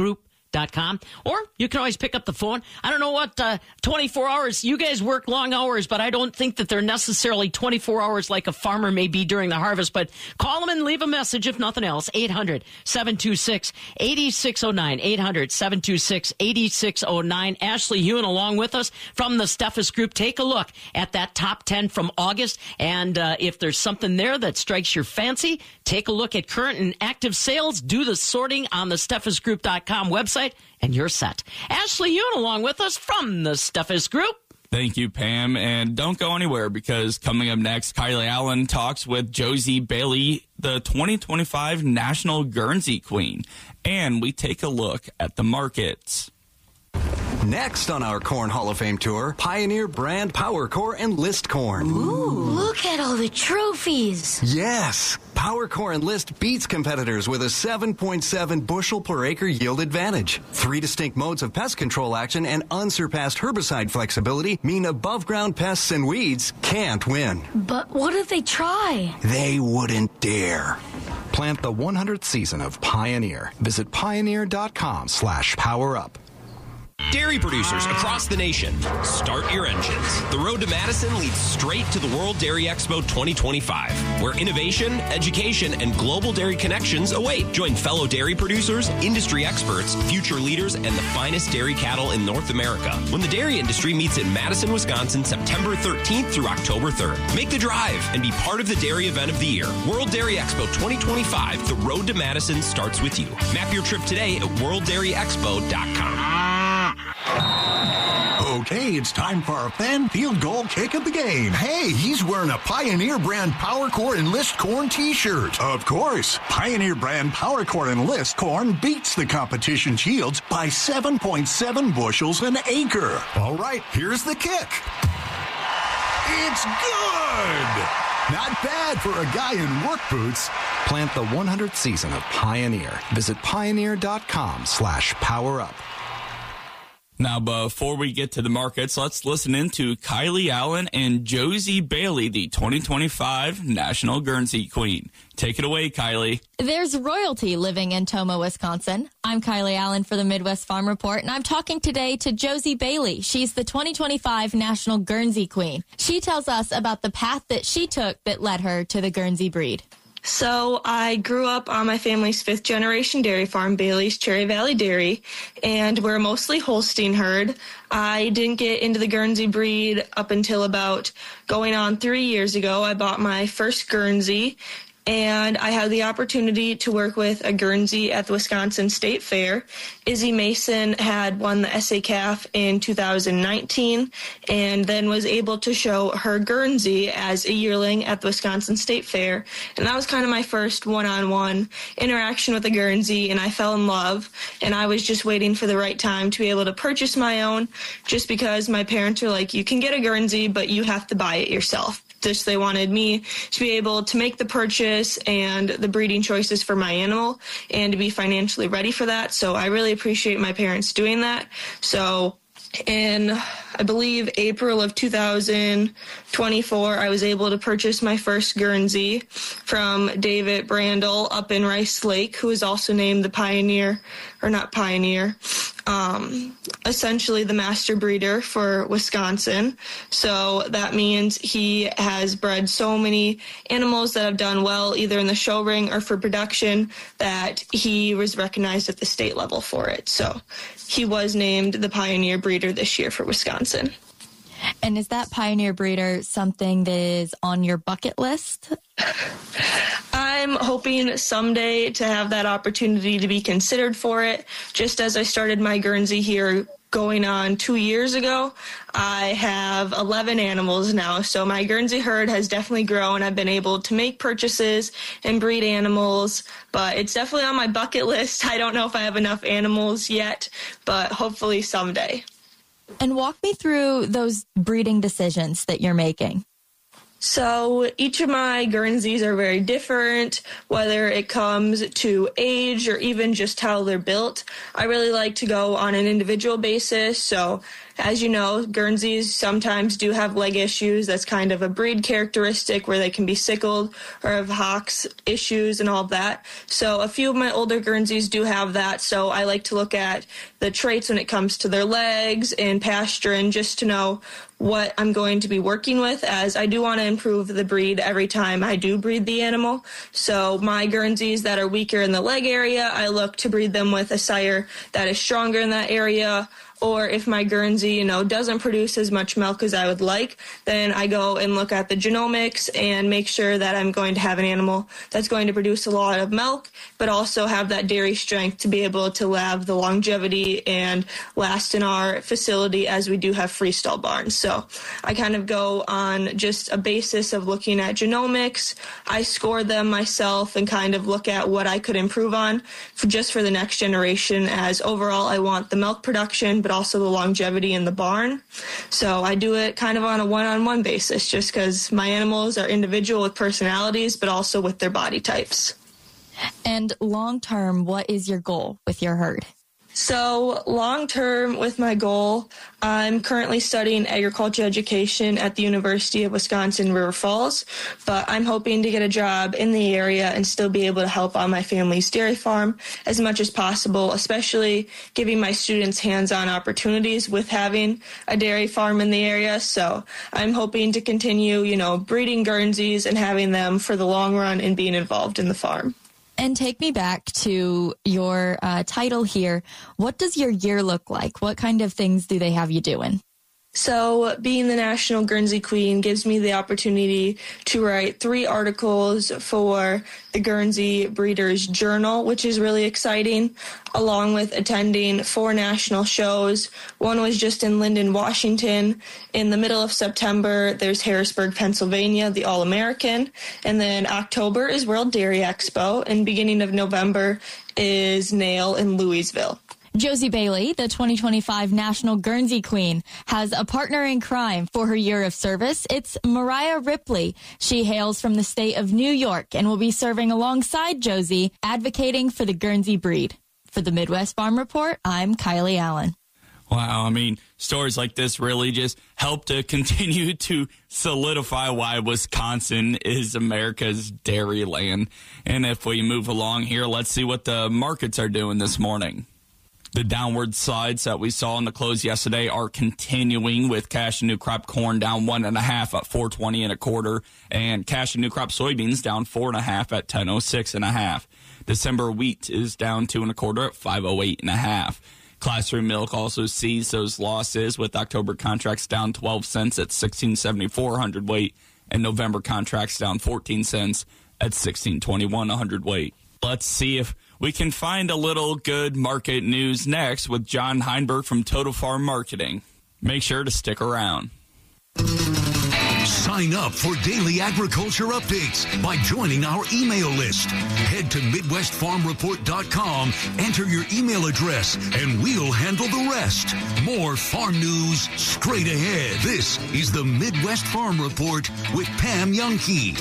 dot com, or you can always pick up the phone. I don't know what uh, twenty-four hours. You guys work long hours, but I don't think that they're necessarily twenty-four hours like a farmer may be during the harvest. But call them and leave a message, if nothing else. eight hundred, seven two six, eight six zero nine. eight hundred, seven two six, eight six zero nine. Ashley Hewen along with us from the Steffes Group. Take a look at that top ten from August. And uh, if there's something there that strikes your fancy, take a look at current and active sales. Do the sorting on the steffes group dot com website. And you're set. Ashley Hewen along with us from the Steffes Group. Thank you, Pam. And don't go anywhere, because coming up next, Kylie Allen talks with Josie Bailey, the twenty twenty-five National Guernsey Queen. And we take a look at the markets. Next on our Corn Hall of Fame tour, Pioneer brand Power Core Enlist corn. Ooh, look at all the trophies. Yes, Power Core Enlist beats competitors with a seven point seven bushel per acre yield advantage. Three distinct modes of pest control action and unsurpassed herbicide flexibility mean above ground pests and weeds can't win. But what if they try? They wouldn't dare. Plant the one hundredth season of Pioneer. Visit pioneer.com slash power up. Dairy producers across the nation, start your engines. The road to Madison leads straight to the World Dairy Expo twenty twenty-five, where innovation, education, and global dairy connections await. Join fellow dairy producers, industry experts, future leaders, and the finest dairy cattle in North America when the dairy industry meets in Madison, Wisconsin, September thirteenth through October third. Make the drive and be part of the dairy event of the year. World Dairy Expo twenty twenty-five, the road to Madison starts with you. Map your trip today at world dairy expo dot com. Okay, it's time for our fan field goal kick of the game. Hey, he's wearing a Pioneer brand Power Core Enlist corn t-shirt. Of course, Pioneer brand Power Core Enlist corn beats the competition's yields by seven point seven bushels an acre. All right, here's the kick. It's good! Not bad for a guy in work boots. Plant the one hundredth season of Pioneer. Visit pioneer.com slash power up. Now, before we get to the markets, let's listen in to Kylie Allen and Josie Bailey, the twenty twenty-five National Guernsey Queen. Take it away, Kylie. There's royalty living in Tomah, Wisconsin. I'm Kylie Allen for the Midwest Farm Report, and I'm talking today to Josie Bailey. She's the twenty twenty-five National Guernsey Queen. She tells us about the path that she took that led her to the Guernsey breed. So I grew up on my family's fifth generation dairy farm, Bailey's Cherry Valley Dairy, and we're mostly Holstein herd. I didn't get into the Guernsey breed up until about going on three years ago. I bought my first Guernsey, and I had the opportunity to work with a Guernsey at the Wisconsin State Fair. Izzy Mason had won the S A C A F in two thousand nineteen and then was able to show her Guernsey as a yearling at the Wisconsin State Fair. And that was kind of my first one-on-one interaction with a Guernsey, and I fell in love. And I was just waiting for the right time to be able to purchase my own, just because my parents were like, you can get a Guernsey, but you have to buy it yourself. Just they wanted me to be able to make the purchase and the breeding choices for my animal and to be financially ready for that. So I really appreciate my parents doing that. So in, I believe, April of two thousand twenty-four, I was able to purchase my first Guernsey from David Brandel up in Rice Lake, who is also named the Pioneer, or not Pioneer, um, essentially the master breeder for Wisconsin. So that means he has bred so many animals that have done well, either in the show ring or for production, that he was recognized at the state level for it. So he was named the Pioneer breeder this year for Wisconsin. And is that Pioneer breeder something that is on your bucket list? I'm hoping someday to have that opportunity to be considered for it. Just as I started my Guernsey here going on two years ago, I have eleven animals now. So my Guernsey herd has definitely grown. I've been able to make purchases and breed animals, but it's definitely on my bucket list. I don't know if I have enough animals yet, but hopefully someday. And walk me through those breeding decisions that you're making. So each of my Guernseys are very different, whether it comes to age or even just how they're built. I really like to go on an individual basis. So as you know, Guernseys sometimes do have leg issues. That's kind of a breed characteristic where they can be sickled or have hocks issues and all of that. So a few of my older Guernseys do have that. So I like to look at the traits when it comes to their legs and pasturing just to know what I'm going to be working with, as I do want to improve the breed every time I do breed the animal. So my Guernseys that are weaker in the leg area, I look to breed them with a sire that is stronger in that area. Or if my Guernsey, you know, doesn't produce as much milk as I would like, then I go and look at the genomics and make sure that I'm going to have an animal that's going to produce a lot of milk, but also have that dairy strength to be able to have the longevity and last in our facility, as we do have freestall barns. So I kind of go on just a basis of looking at genomics. I score them myself and kind of look at what I could improve on for just for the next generation, as overall I want the milk production, but also the longevity in the barn. So I do it kind of on a one-on-one basis, just because my animals are individual with personalities, but also with their body types. And long-term, what is your goal with your herd? So long-term with my goal, I'm currently studying agriculture education at the University of Wisconsin River Falls, but I'm hoping to get a job in the area and still be able to help on my family's dairy farm as much as possible, especially giving my students hands-on opportunities with having a dairy farm in the area. So I'm hoping to continue, you know, breeding Guernseys and having them for the long run and being involved in the farm. And take me back to your uh, title here. What does your year look like? What kind of things do they have you doing? So being the National Guernsey Queen gives me the opportunity to write three articles for the Guernsey Breeders Journal, which is really exciting, along with attending four national shows. One was just in Linden, Washington. In the middle of September, there's Harrisburg, Pennsylvania, the All-American. And then October is World Dairy Expo, and beginning of November is Nail in Louisville. Josie Bailey, the twenty twenty-five National Guernsey Queen, has a partner in crime for her year of service. It's Mariah Ripley. She hails from the state of New York and will be serving alongside Josie, advocating for the Guernsey breed. For the Midwest Farm Report, I'm Kylie Allen. Wow, I mean, stories like this really just help to continue to solidify why Wisconsin is America's dairy land. And if we move along here, let's see what the markets are doing this morning. The downward slides that we saw in the close yesterday are continuing, with cash and new crop corn down one and a half at four twenty and a quarter, and cash and new crop soybeans down four and a half at ten oh six and a half. December wheat is down two and a quarter at five oh eight and a half. Classroom milk also sees those losses, with October contracts down twelve cents at sixteen seventy-four a hundredweight, and November contracts down fourteen cents at sixteen twenty-one a hundredweight. Let's see if we can find a little good market news next with John Heinberg from Total Farm Marketing. Make sure to stick around. Sign up for daily agriculture updates by joining our email list. Head to Midwest Farm Report dot com, enter your email address, and we'll handle the rest. More farm news straight ahead. This is the Midwest Farm Report with Pam Youngkey.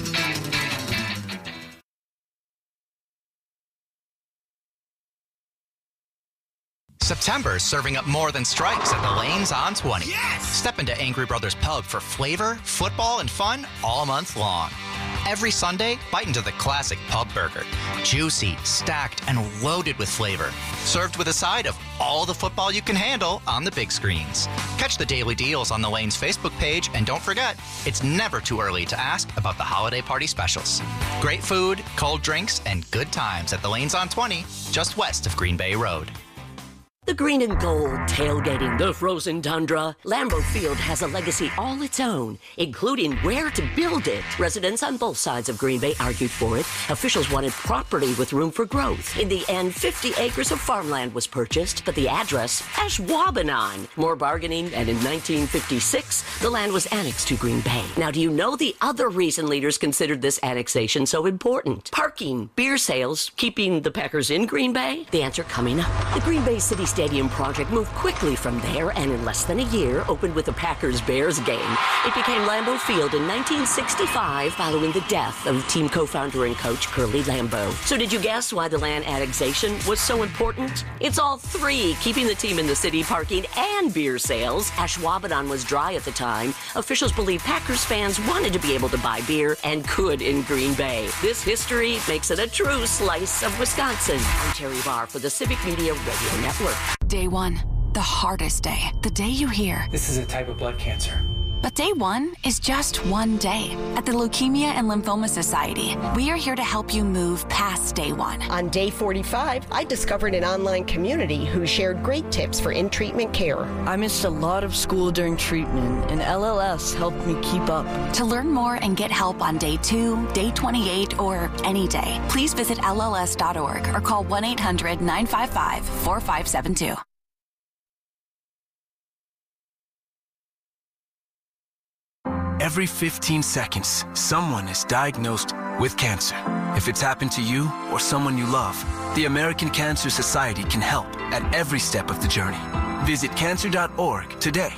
September is serving up more than strikes at the Lanes on twenty. Yes! Step into Angry Brothers Pub for flavor, football, and fun all month long. Every Sunday, bite into the classic pub burger. Juicy, stacked, and loaded with flavor. Served with a side of all the football you can handle on the big screens. Catch the daily deals on the Lanes Facebook page, and don't forget, it's never too early to ask about the holiday party specials. Great food, cold drinks, and good times at the Lanes on twenty, just west of Green Bay Road. The green and gold tailgating the frozen tundra. Lambeau Field has a legacy all its own, including where to build it. Residents on both sides of Green Bay argued for it. Officials wanted property with room for growth. In the end, fifty acres of farmland was purchased, but the address, Ashwaubenon. More bargaining, and in nineteen fifty-six, the land was annexed to Green Bay. Now, do you know the other reason leaders considered this annexation so important? Parking, beer sales, keeping the Packers in Green Bay? The answer coming up. The Green Bay City Stadium project moved quickly from there and in less than a year opened with a Packers-Bears game. It became Lambeau Field in nineteen sixty-five following the death of team co-founder and coach Curly Lambeau. So did you guess why the land annexation was so important? It's all three, keeping the team in the city, parking, and beer sales. Ashwaubenon was dry at the time. Officials believe Packers fans wanted to be able to buy beer and could in Green Bay. This history makes it a true slice of Wisconsin. I'm Terry Barr for the Civic Media Radio Network. Day one, the hardest day. The day you hear, This is a type of blood cancer. but day one is just one day. At the Leukemia and Lymphoma Society, we are here to help you move past day one. On day forty-five, I discovered an online community who shared great tips for in-treatment care. I missed a lot of school during treatment, and L L S helped me keep up. To learn more and get help on day two, day twenty-eight, or any day, please visit L L S dot org or call one eight hundred nine five five four five seven two. Every fifteen seconds, someone is diagnosed with cancer. If it's happened to you or someone you love, the American Cancer Society can help at every step of the journey. Visit cancer dot org today.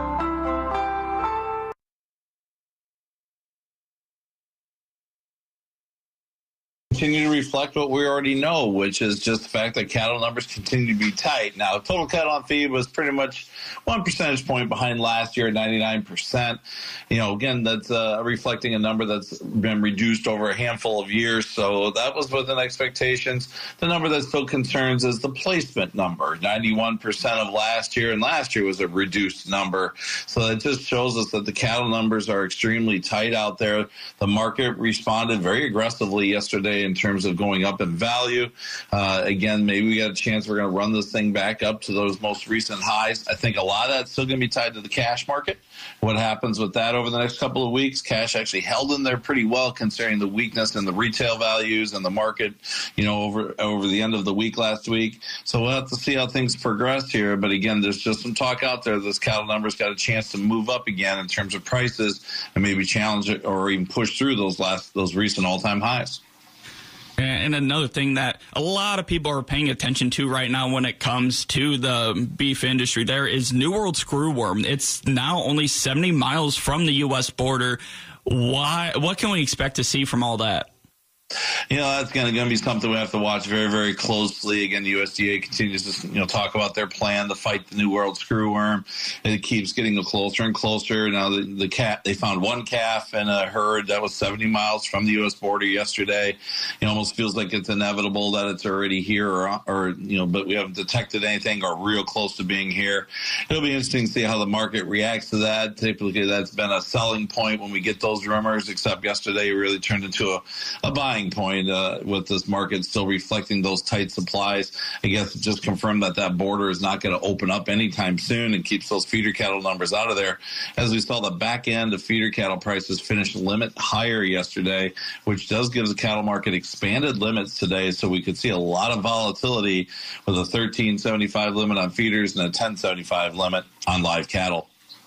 Continue to reflect what we already know, which is just the fact that cattle numbers continue to be tight. Now, total cattle on feed was pretty much one percentage point behind last year at ninety-nine percent. You know, again, that's uh, reflecting a number that's been reduced over a handful of years, so that was within expectations. The number that still concerns is the placement number, ninety-one percent of last year, and last year was a reduced number. So it just shows us that the cattle numbers are extremely tight out there. The market responded very aggressively yesterday in terms of going up in value. Uh, again, maybe we got a chance we're going to run this thing back up to those most recent highs. I think a lot of that's still going to be tied to the cash market. What happens with that over the next couple of weeks? Cash actually held in there pretty well considering the weakness in the retail values and the market, you know, over over the end of the week last week. So we'll have to see how things progress here. But again, there's just some talk out there. This cattle number's got a chance to move up again in terms of prices and maybe challenge it or even push through those last those recent all-time highs. And another thing that a lot of people are paying attention to right now when it comes to the beef industry there is New World screwworm. It's now only seventy miles from the U S border. Why? What can we expect to see from all that? You know, that's going to be something we have to watch very, very closely. Again, the U S D A continues to, you know, talk about their plan to fight the New World screwworm. It keeps getting closer and closer. Now, the, the cat, they found one calf in a herd that was seventy miles from the U S border yesterday. It almost feels like it's inevitable that it's already here or, or, you know, but we haven't detected anything or real close to being here. It'll be interesting to see how the market reacts to that. Typically, that's been a selling point when we get those rumors, except yesterday it really turned into a, a buying point uh, with this market still reflecting those tight supplies. I guess it just confirmed that that border is not going to open up anytime soon and keeps those feeder cattle numbers out of there. As we saw, the back end of feeder cattle prices finished limit higher yesterday, which does give the cattle market expanded limits today. So we could see a lot of volatility with a thirteen seventy-five limit on feeders and a ten seventy-five limit on live cattle.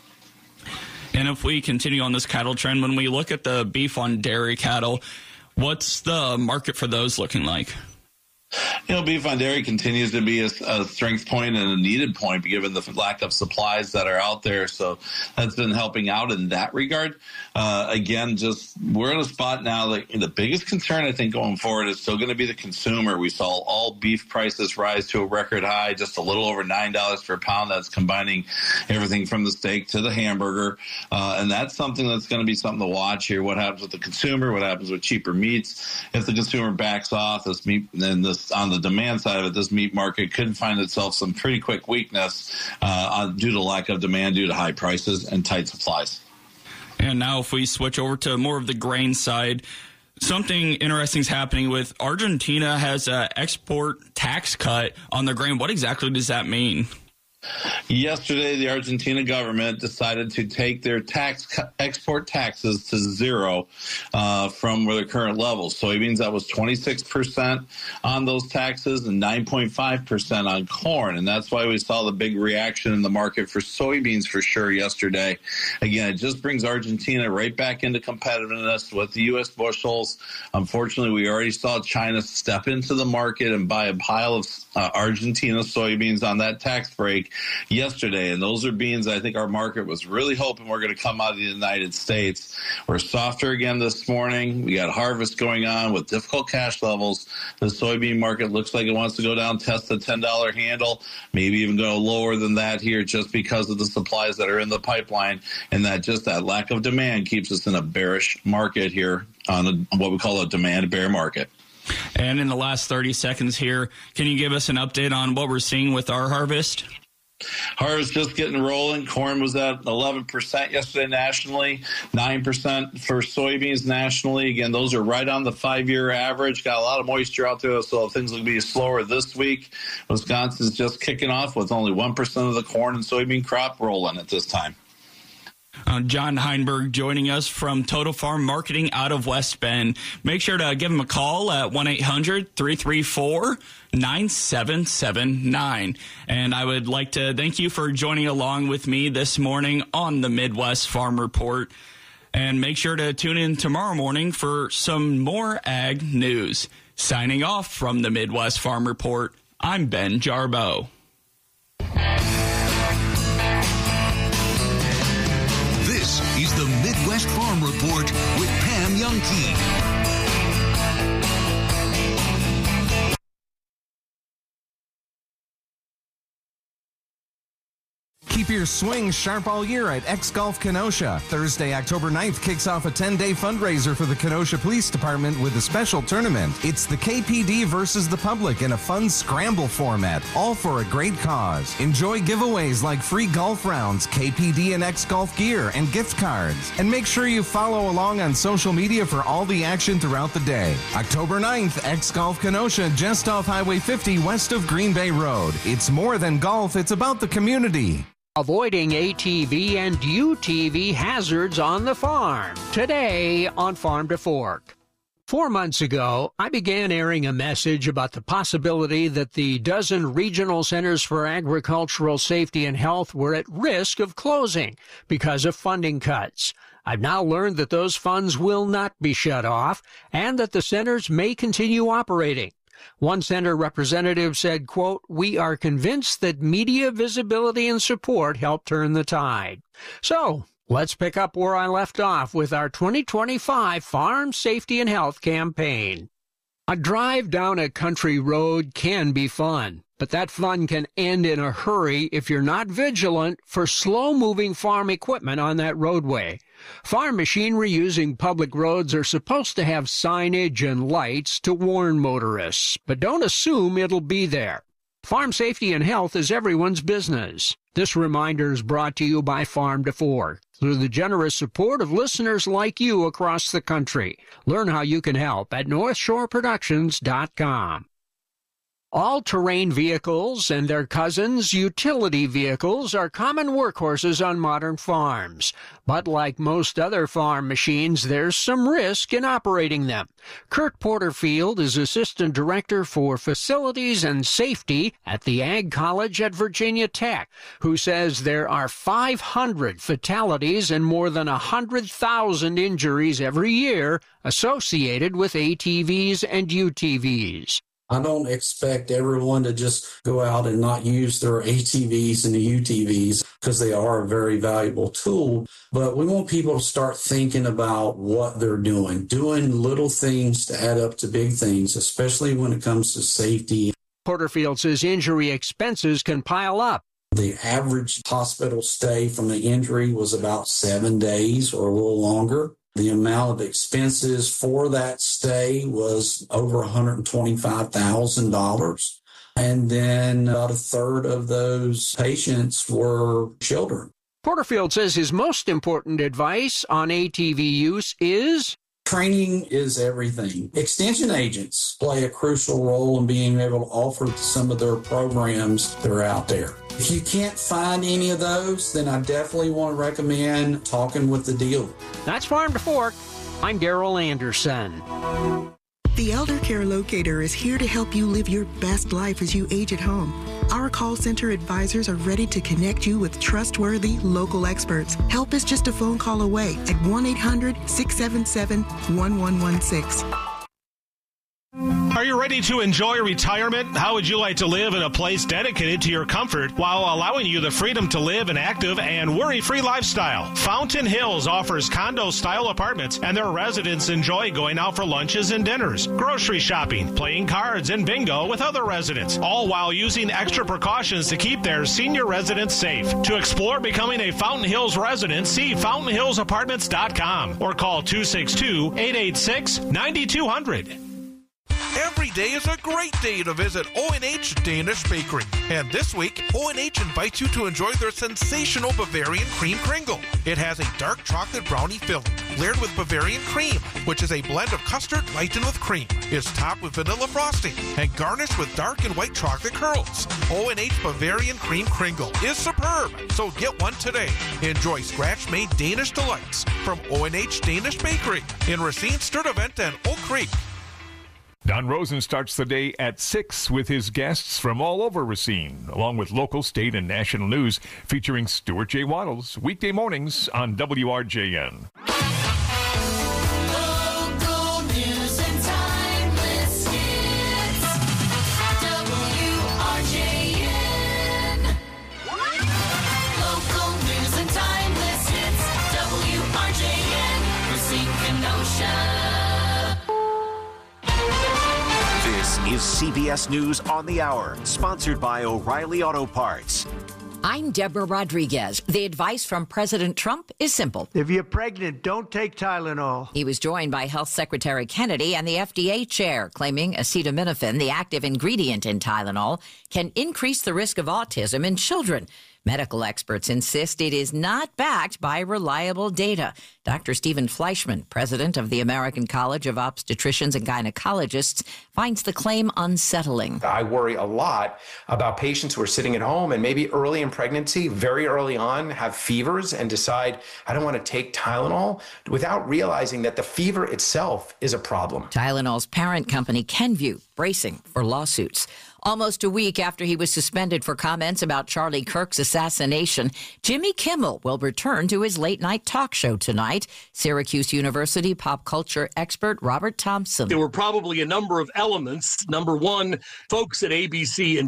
And if we continue on this cattle trend, when we look at the beef on dairy cattle, what's the market for those looking like? You know, beef on dairy continues to be a, a strength point and a needed point given the lack of supplies that are out there. So that's been helping out in that regard. Uh, again, just we're in a spot now that the biggest concern I think going forward is still going to be the consumer. We saw all beef prices rise to a record high, just a little over nine dollars per pound. That's combining everything from the steak to the hamburger. Uh, and that's something that's going to be something to watch here. What happens with the consumer? What happens with cheaper meats? If the consumer backs off, this meat and this on the demand side of it, this meat market could find itself some pretty quick weakness uh, due to lack of demand, due to high prices and tight supplies. And now if we switch over to more of the grain side, something interesting is happening with Argentina has an export tax cut on their grain. What exactly does that mean? Yesterday, the Argentina government decided to take their tax export taxes to zero uh, from their current levels. Soybeans, that was twenty-six percent on those taxes and nine point five percent on corn. And that's why we saw the big reaction in the market for soybeans for sure yesterday. Again, it just brings Argentina right back into competitiveness with the U S bushels. Unfortunately, we already saw China step into the market and buy a pile of uh, Argentina soybeans on that tax break yesterday, and those are beans I think our market was really hoping were going to come out of the United States. We're softer again this morning. We got harvest going on with difficult cash levels. The soybean market looks like it wants to go down, test the ten dollar handle, maybe even go lower than that here just because of the supplies that are in the pipeline, and that just that lack of demand keeps us in a bearish market here on a, what we call a demand bear market. And in the last thirty seconds here, can you give us an update on what we're seeing with our harvest? Harvest just getting rolling. Corn was at eleven percent yesterday nationally, nine percent for soybeans nationally. Again, those are right on the five-year average. Got a lot of moisture out there, so things will be slower this week. Wisconsin's just kicking off with only one percent of the corn and soybean crop rolling at this time. Uh, John Heinberg joining us from Total Farm Marketing out of West Bend. Make sure to give him a call at one eight hundred three three four nine seven seven nine. And I would like to thank you for joining along with me this morning on the Midwest Farm Report. And make sure to tune in tomorrow morning for some more ag news. Signing off from the Midwest Farm Report, I'm Ben Jarbo. This is the Midwest Farm Report with Pam Youngkey. Keep your swing sharp all year at X-Golf Kenosha. Thursday, October ninth kicks off a ten-day fundraiser for the Kenosha Police Department with a special tournament. It's the K P D versus the public in a fun scramble format, all for a great cause. Enjoy giveaways like free golf rounds, K P D and X-Golf gear, and gift cards. And make sure you follow along on social media for all the action throughout the day. October ninth, X-Golf Kenosha, just off Highway fifty west of Green Bay Road. It's more than golf, it's about the community. Avoiding A T V and U T V hazards on the farm. Today on Farm to Fork. Four months ago, I began airing a message about the possibility that the dozen regional centers for agricultural safety and health were at risk of closing because of funding cuts. I've now learned that those funds will not be shut off and that the centers may continue operating. One center representative said, quote, "We are convinced that media visibility and support help turn the tide." So let's pick up where I left off with our twenty twenty-five Farm Safety and Health campaign. A drive down a country road can be fun, but that fun can end in a hurry if you're not vigilant for slow-moving farm equipment on that roadway. Farm machinery using public roads are supposed to have signage and lights to warn motorists, but don't assume it'll be there. Farm safety and health is everyone's business. This reminder is brought to you by Farm to Fork through the generous support of listeners like you across the country. Learn how you can help at north shore productions dot com. All-terrain vehicles and their cousins, utility vehicles, are common workhorses on modern farms. But like most other farm machines, there's some risk in operating them. Kurt Porterfield is Assistant Director for Facilities and Safety at the Ag College at Virginia Tech, who says there are five hundred fatalities and more than one hundred thousand injuries every year associated with A T Vs and U T Vs. I don't expect everyone to just go out and not use their A T Vs and the U T Vs because they are a very valuable tool. But we want people to start thinking about what they're doing, doing little things to add up to big things, especially when it comes to safety. Porterfield says injury expenses can pile up. The average hospital stay from the injury was about seven days or a little longer. The amount of expenses for that stay was over one hundred twenty-five thousand dollars. And then about a third of those patients were children. Porterfield says his most important advice on A T V use is training is everything. Extension agents play a crucial role in being able to offer some of their programs that are out there. If you can't find any of those, then I definitely want to recommend talking with the dealer. That's Farm to Fork. I'm Daryl Anderson. The Elder Care Locator is here to help you live your best life as you age at home. Our call center advisors are ready to connect you with trustworthy local experts. Help is just a phone call away at one eight hundred, six seven seven, one one one six. Are you ready to enjoy retirement? How would you like to live in a place dedicated to your comfort while allowing you the freedom to live an active and worry-free lifestyle? Fountain Hills offers condo-style apartments, and their residents enjoy going out for lunches and dinners, grocery shopping, playing cards, and bingo with other residents, all while using extra precautions to keep their senior residents safe. To explore becoming a Fountain Hills resident, see fountain hills apartments dot com or call two six two, eight eight six, nine two zero zero. Every day is a great day to visit O and H Danish Bakery. And this week, O and H invites you to enjoy their sensational Bavarian Cream Kringle. It has a dark chocolate brownie filling, layered with Bavarian cream, which is a blend of custard lightened with cream. It's topped with vanilla frosting and garnished with dark and white chocolate curls. O and H Bavarian Cream Kringle is superb, so get one today. Enjoy scratch-made Danish delights from O and H Danish Bakery in Racine, Sturtevant, and Oak Creek. Don Rosen starts the day at six with his guests from all over Racine, along with local, state, and national news featuring Stuart J. Waddles, weekday mornings on W R J N. Local news and timeless hits. W R J N. Local news and timeless hits. W R J N. Racine, Kenosha. This is C B S News on the Hour, sponsored by O'Reilly Auto Parts. I'm Deborah Rodriguez. The advice from President Trump is simple. If you're pregnant, don't take Tylenol. He was joined by Health Secretary Kennedy and the F D A chair, claiming acetaminophen, the active ingredient in Tylenol, can increase the risk of autism in children. Medical experts insist it is not backed by reliable data. Doctor Stephen Fleischman, president of the American College of Obstetricians and Gynecologists, finds the claim unsettling. I worry a lot about patients who are sitting at home and maybe early in pregnancy, very early on, have fevers and decide, I don't want to take Tylenol, without realizing that the fever itself is a problem. Tylenol's parent company, Kenvue, bracing for lawsuits. Almost a week after he was suspended for comments about Charlie Kirk's assassination, Jimmy Kimmel will return to his late-night talk show tonight. Syracuse University pop culture expert Robert Thompson. There were probably a number of elements. Number one, folks at A B C and